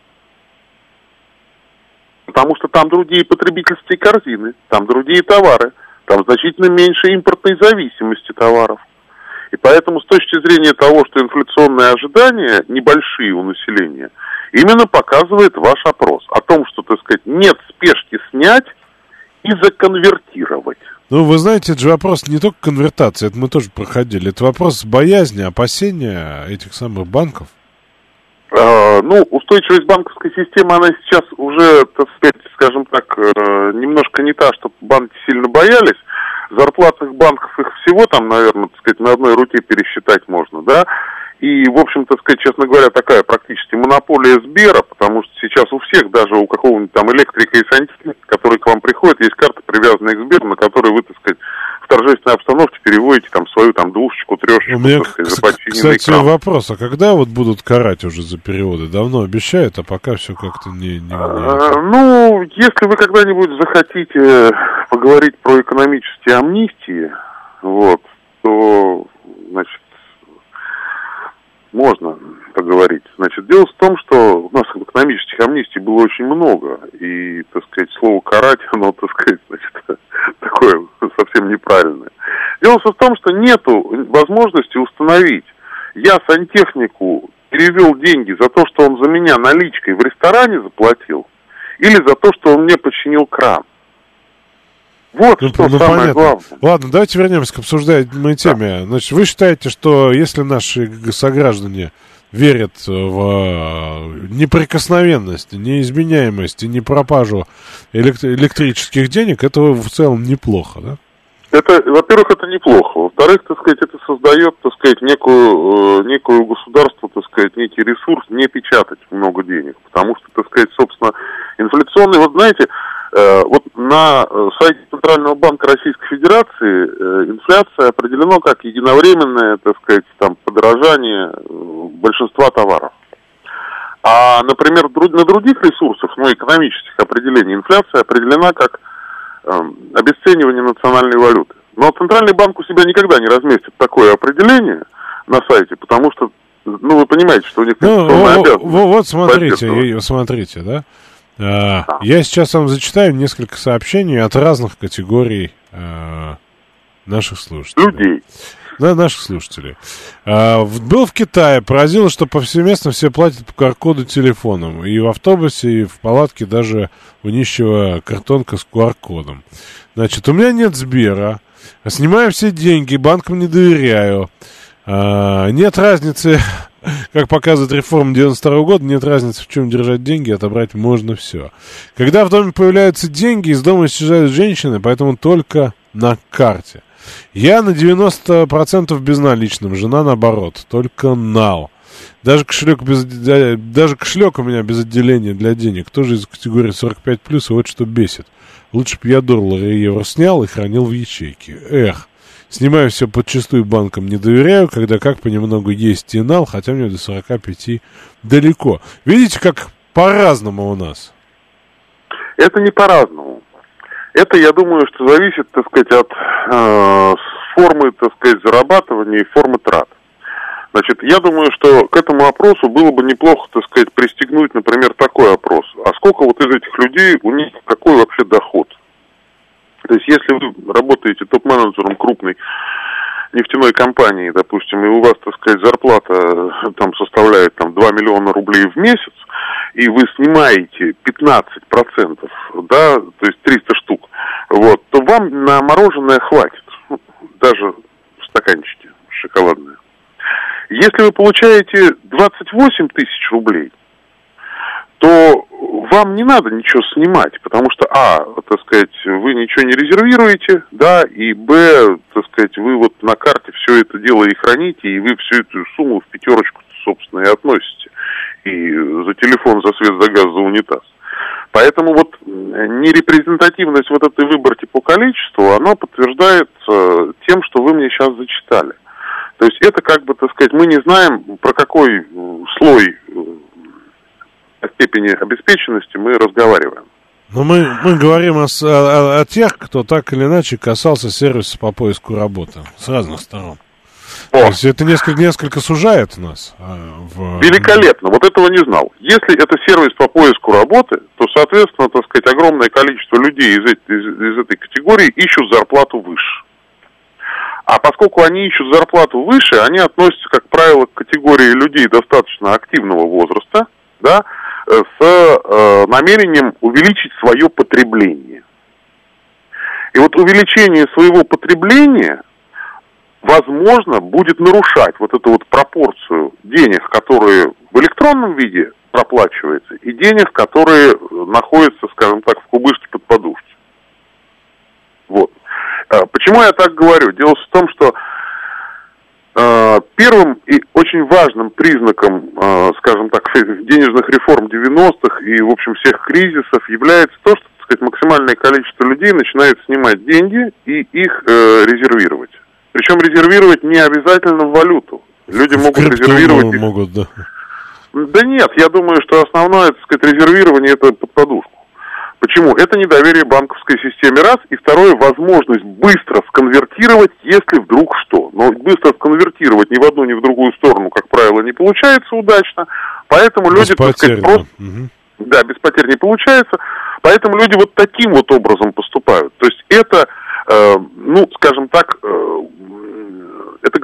J: Потому что там другие потребительские корзины, там другие товары, там значительно меньше импортной зависимости товаров. И поэтому с точки зрения того, что инфляционные ожидания небольшие у населения, именно показывает ваш опрос о том, что, так сказать, нет спешки снять и законвертировать.
C: Вы знаете, это же вопрос не только конвертации, это мы тоже проходили. Это вопрос боязни, опасения этих самых банков.
J: Устойчивость банковской системы, она сейчас уже, так сказать, скажем так, немножко не та, чтобы банки сильно боялись. Зарплатных банков их всего там, наверное, так сказать, на одной руке пересчитать можно, да. И, в общем, так сказать, честно говоря, такая практически монополия Сбера, потому что сейчас у всех, даже у какого-нибудь там электрика и сантехника, который к вам приходит, есть карта, привязанная к Сберу, на которой вы, так сказать, в торжественной обстановке переводите там свою там двушечку, трешечку.
C: У меня,
J: так сказать, за подчиненный
C: кстати,
J: кран.
C: вопрос, а когда вот будут карать уже за переводы? Давно обещают, а пока все как-то не...
J: Если вы когда-нибудь захотите поговорить про экономические амнистии, то, значит, можно поговорить. Значит, дело в том, что у нас экономических амнистий было очень много, и, так сказать, слово «карать», оно, так сказать, значит, такое совсем неправильное. Дело в том, что нету возможности установить. Я сантехнику перевел деньги за то, что он за меня наличкой в ресторане заплатил, или за то, что он мне починил кран. Вот что самое
C: понятно.
J: главное.
C: Ладно, давайте вернемся к обсуждаемой теме. Значит, вы считаете, что если наши сограждане верят в неприкосновенность, неизменяемость и непропажу электрических денег, это в целом неплохо, да?
J: Это, во-первых, это неплохо. Во-вторых, так сказать, это создает, так сказать, некую государство, так сказать, некий ресурс не печатать много денег. Потому что, так сказать, собственно, инфляционный, вот знаете, вот на сайте Центрального банка Российской Федерации инфляция определена как единовременное, так сказать, там, подорожание большинства товаров. А, например, на других ресурсах, экономических определений, инфляция определена как обесценивание национальной валюты. Но Центральный банк у себя никогда не разместит такое определение на сайте, потому что, вы понимаете, что у них конституционная обязанность.
C: Вот смотрите, да? Я сейчас вам зачитаю несколько сообщений от разных категорий наших слушателей.
J: Людей.
C: Да, наших слушателей. Был в Китае, поразило, что повсеместно все платят по QR-коду телефоном. И в автобусе, и в палатке даже у нищего картонка с QR-кодом. Значит, у меня нет Сбера, снимаю все деньги, банкам не доверяю. Нет разницы, как показывает реформа 92 года, нет разницы, в чем держать деньги, отобрать можно все. Когда в доме появляются деньги, из дома исчезают женщины, поэтому только на карте. Я на 90% безналичным, жена наоборот, только нал. Даже кошелек у меня без отделения для денег, тоже из категории 45+, и вот что бесит. Лучше бы я доллары и евро снял и хранил в ячейке. Снимаю все подчистую, банкам не доверяю, когда как понемногу есть и нал, хотя мне до 45 далеко. Видите, как по-разному у нас?
J: Это не по-разному. Это, я думаю, что зависит, так сказать, от формы, так сказать, зарабатывания и формы трат. Значит, я думаю, что к этому опросу было бы неплохо, так сказать, пристегнуть, например, такой опрос. А сколько вот из этих людей, у них какой вообще доход? То есть, если вы работаете топ-менеджером крупной нефтяной компании, допустим, и у вас, так сказать, зарплата там составляет 2 миллиона рублей в месяц, и вы снимаете 15%, да, то есть 300 штук, вот, то вам на мороженое хватит, даже в стаканчике шоколадное. Если вы получаете 28 тысяч рублей, то вам не надо ничего снимать, потому что, так сказать, вы ничего не резервируете, да, и, так сказать, вы вот на карте все это дело и храните, и вы всю эту сумму в пятерочку, собственно, и относите. И за телефон, за свет, за газ, за унитаз. Поэтому вот нерепрезентативность вот этой выборки по количеству, она подтверждается тем, что вы мне сейчас зачитали. То есть это как бы, так сказать, мы не знаем, про какой слой о степени обеспеченности мы разговариваем.
C: Но мы говорим о тех, кто так или иначе касался сервиса по поиску работы с разных сторон. То есть это несколько сужает нас.
J: Великолепно, вот этого не знал. Если это сервис по поиску работы, то, соответственно, так сказать, огромное количество людей из этой категории ищут зарплату выше. А поскольку они ищут зарплату выше, они относятся, как правило, к категории людей достаточно активного возраста, да, с намерением увеличить свое потребление. И вот увеличение своего потребления, возможно, будет нарушать вот эту вот пропорцию денег, которые в электронном виде проплачиваются, и денег, которые находятся, скажем так, в кубышке под подушкой. Вот. Почему я так говорю? Дело в том, что первым и очень важным признаком, скажем так, денежных реформ 90-х и, в общем, всех кризисов является то, что, так сказать, максимальное количество людей начинает снимать деньги и их резервировать. Причем резервировать не обязательно в валюту. Люди могут резервировать...
C: Могут, да.
J: Да нет, я думаю, что основное, так сказать, резервирование это под подушку. Почему? Это недоверие банковской системе, раз, и второе, возможность быстро сконвертировать, если вдруг что. Но быстро сконвертировать ни в одну, ни в другую сторону, как правило, не получается удачно, поэтому люди, так сказать, просто... Да, без потерь не получается, поэтому люди вот таким вот образом поступают. То есть это, скажем так,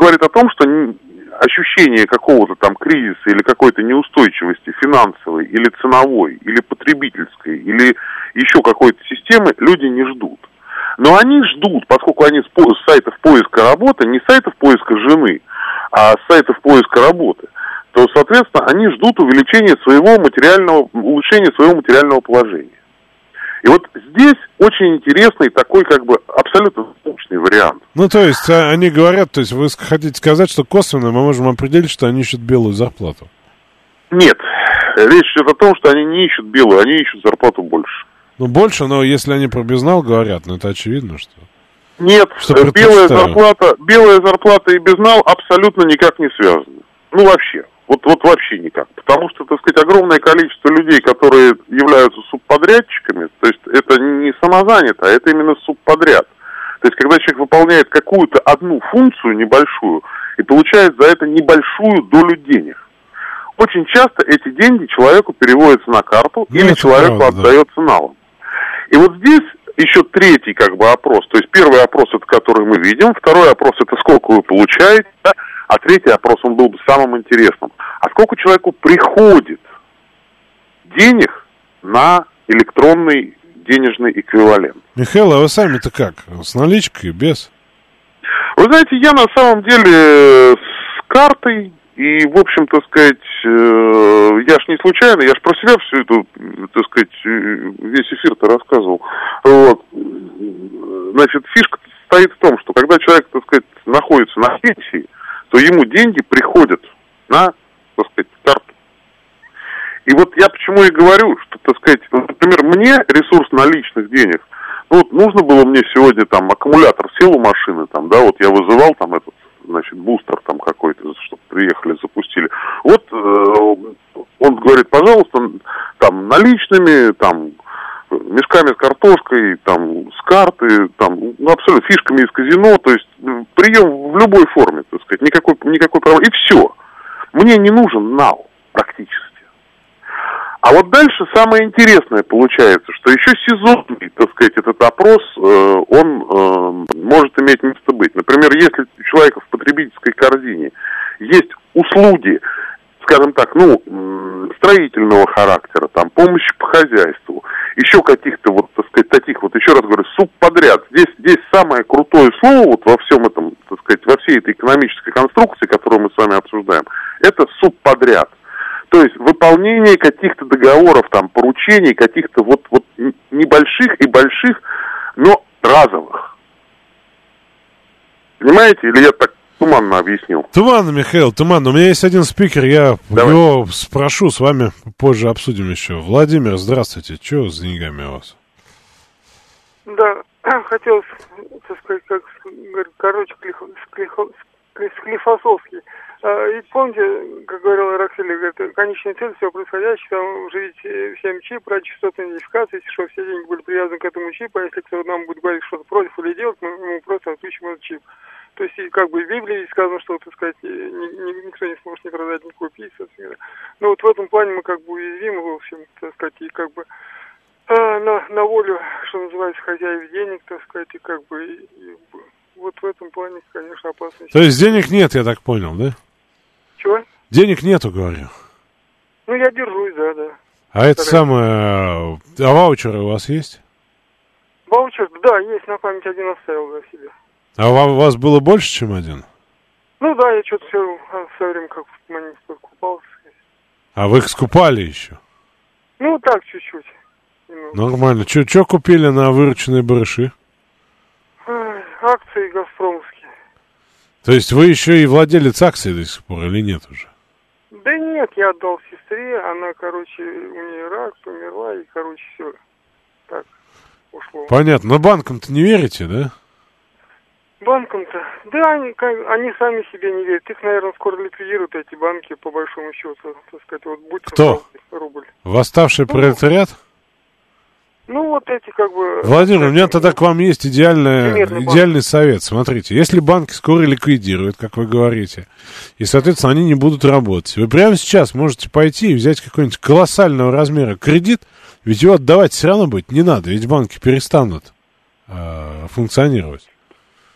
J: говорит о том, что ощущение какого-то там кризиса или какой-то неустойчивости финансовой или ценовой, или потребительской, или еще какой-то системы люди не ждут. Но они ждут, поскольку они с сайтов поиска работы, не с сайтов поиска жены, а с сайтов поиска работы, то, соответственно, они ждут улучшения своего материального положения. И вот здесь очень интересный такой как бы абсолютно научный вариант.
C: Ну, то есть, они говорят, то есть вы хотите сказать, что косвенно мы можем определить, что они ищут белую зарплату?
J: Нет. Речь идет о том, что они не ищут белую, они ищут зарплату больше.
C: Ну, больше, но если они про безнал говорят, ну, это очевидно, что...
J: Нет, белая зарплата и безнал абсолютно никак не связаны. Ну, вообще. Вот вообще никак. Потому что, так сказать, огромное количество людей, которые являются субподрядчиками, то есть это не самозанято, а это именно субподряд. То есть когда человек выполняет какую-то одну функцию небольшую и получает за это небольшую долю денег. Очень часто эти деньги человеку переводятся на карту или человеку отдается налом. И вот здесь еще третий как бы опрос. То есть первый опрос, это который мы видим, второй опрос, это сколько вы получаете, да? А третий опрос, он был бы самым интересным. А сколько человеку приходит денег на электронный денежный эквивалент?
C: Михаил, а вы сами-то как? С наличкой, без?
J: Вы знаете, я на самом деле с картой. И, в общем, так сказать, я ж не случайно, я ж про себя всю эту, так сказать, весь эфир-то рассказывал. Вот. Значит, фишка стоит в том, что когда человек, так сказать, находится на пенсии, то ему деньги приходят на, так сказать, карту. И вот я почему и говорю, что, так сказать, например, мне ресурс наличных денег, ну, вот нужно было мне сегодня там аккумулятор сел у машины, там, да, вот я вызывал там этот, значит, бустер там какой-то, чтобы приехали, запустили. Вот он говорит, пожалуйста, там, наличными, там, мешками с картошкой, там, с карты, там, ну, абсолютно, фишками из казино, то есть прием в любой форме, так сказать, никакой проблемы, и все. Мне не нужен нал практически. А вот дальше самое интересное получается, что еще сезонный, так сказать, этот опрос, он может иметь место быть. Например, если у человека в потребительской корзине есть услуги, скажем так, ну, строительного характера, там, помощи по хозяйству, еще каких-то вот, так сказать, таких вот, еще раз говорю, субподряд. Здесь самое крутое слово вот во всем этом, так сказать, во всей этой экономической конструкции, которую мы с вами обсуждаем, это субподряд. То есть выполнение каких-то договоров, там, поручений, каких-то вот небольших и больших, но разовых. Понимаете? Или я так туманно объяснил?
C: Туманно, Михаил, туманно. У меня есть один спикер, я его спрошу, с вами позже обсудим еще. Владимир, здравствуйте. Что с деньгами у вас?
K: Да, хотелось, так сказать, как, короче, склифосовский. И помните, как говорил Рокфеллер, говорит, конечная цель всего происходящего, там живить всем чип, ради частотной идентификации, чтобы все деньги были привязаны к этому чипу, а если кто нам будет говорить что-то против или делать, мы ему просто отключим этот чип. То есть, как бы в Библии сказано, что, так сказать, никто не сможет не продать, не купить, собственно. Но вот в этом плане мы как бы уязвимы, в общем, так сказать, и как бы на волю, что называется, хозяев денег, так сказать, и как бы и вот в этом плане, конечно, опасность.
C: То есть денег нет, я так понял, да?
K: Чего?
C: Денег нету, говорю.
K: Ну, я держусь, да.
C: А это самое... А ваучеры у вас есть?
K: Ваучер, да, есть, на память один оставил, да, себе.
C: А у вас было больше, чем один?
K: Ну, да, я что-то все время как в монете покупался.
C: А вы их скупали еще?
K: Ну, так, чуть-чуть.
C: Нормально. Что купили на вырученные барыши?
K: Акции газпромовские.
C: То есть вы еще и владелец акций до сих пор или нет уже?
K: Да нет, я отдал сестре, она, короче, у нее рак, померла, и, короче, все так ушло.
C: Понятно, но банкам-то не верите, да?
K: Банкам-то? Да, они сами себе не верят. Их, наверное, скоро ликвидируют, эти банки, по большому счету, так сказать. Вот будь
C: кто?
K: Рубль.
C: Восставший пролетариат?
K: Ну, вот эти как бы...
C: Владимир, у меня тогда к вам есть идеальный совет. Смотрите, если банки скоро ликвидируют, как вы говорите, и, соответственно, они не будут работать, вы прямо сейчас можете пойти и взять какой-нибудь колоссального размера кредит, ведь его отдавать все равно будет не надо, ведь банки перестанут функционировать.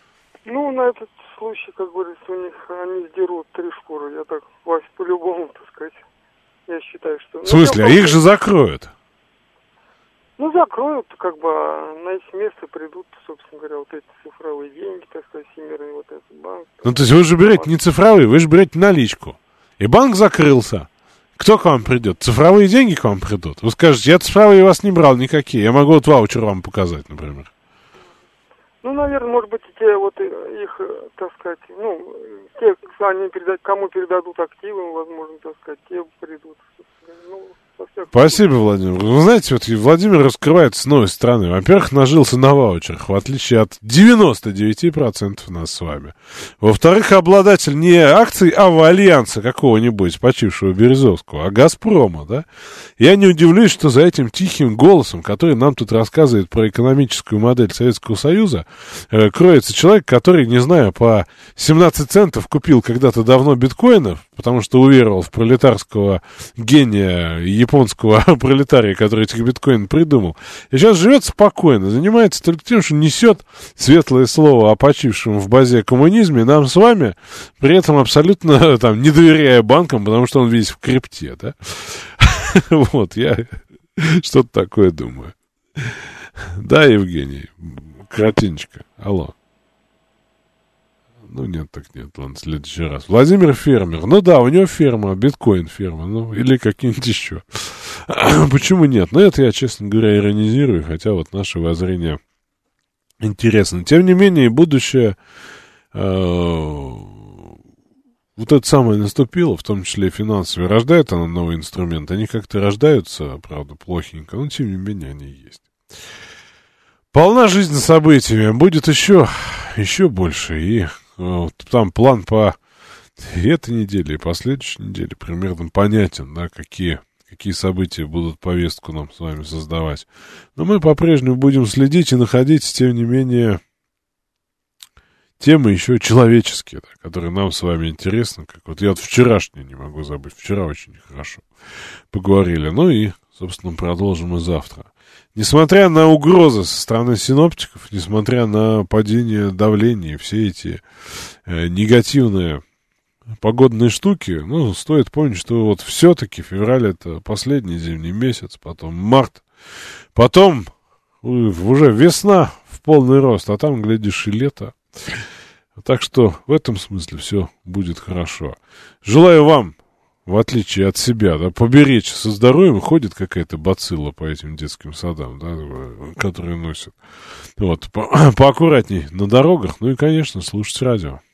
K: Ну, на этот случай, как говорится, у них они сдерут 3 шкуры. Я так, Вась, по-любому, так сказать, я считаю, что...
C: В смысле, а их же закроют?
K: Ну, закроют, как бы, на эти места придут, собственно говоря, вот эти цифровые деньги, так сказать, всемирный вот этот банк.
C: Ну, то есть вы же берете не цифровые, вы же берете наличку. И банк закрылся. Кто к вам придет? Цифровые деньги к вам придут? Вы скажете, я цифровые у вас не брал никакие. Я могу вот ваучер вам показать, например.
K: Ну, наверное, может быть, те вот их, так сказать, ну, те, кому передадут активы, возможно, так сказать, те придут. Ну,
C: спасибо, Владимир. Вы знаете, вот Владимир раскрывает с новой стороны. Во-первых, нажился на ваучерах, в отличие от 99% нас с вами. Во-вторых, обладатель не акций Альянса какого-нибудь, почившего Березовского, а Газпрома, да? Я не удивлюсь, что за этим тихим голосом, который нам тут рассказывает про экономическую модель Советского Союза, кроется человек, который, не знаю, по 17 центов купил когда-то давно биткоинов, потому что уверовал в пролетарского гения японского пролетария, который этих биткоин придумал. И сейчас живет спокойно, занимается только тем, что несет светлое слово о почившем в базе коммунизме нам с вами, при этом абсолютно там не доверяя банкам, потому что он весь в крипте, да? Вот, я что-то такое думаю. Да, Евгений, кратенечко, алло. Ну, нет, так нет, ладно, в следующий раз. Владимир фермер. Ну да, у него ферма, биткоин-ферма, ну, или как-нибудь еще. Почему нет? Ну, это я, честно говоря, иронизирую, хотя вот наше воззрение интересно. Тем не менее, будущее вот это самое наступило, в том числе и финансовое. Рождает оно новый инструмент. Они как-то рождаются, правда, плохенько, но тем не менее они есть. Полна жизнь событиями. Будет еще больше. И вот, там план по этой неделе и последующей неделе примерно понятен, да, какие события будут повестку нам с вами создавать. Но мы по-прежнему будем следить и находить, тем не менее, темы еще человеческие, да, которые нам с вами интересны. Как вот я вот вчерашний не могу забыть. Вчера очень хорошо поговорили. Ну и, собственно, продолжим и завтра. Несмотря на угрозы со стороны синоптиков, несмотря на падение давления, все эти негативные погодные штуки, ну, стоит помнить, что вот все-таки февраль — это последний зимний месяц, потом март, потом уже весна в полный рост, а там, глядишь, и лето. Так что в этом смысле все будет хорошо. Желаю вам, в отличие от себя, да, поберечь со здоровьем. Ходит какая-то бацилла по этим детским садам, да, которые носят. Вот, поаккуратней на дорогах. Ну и, конечно, слушать радио.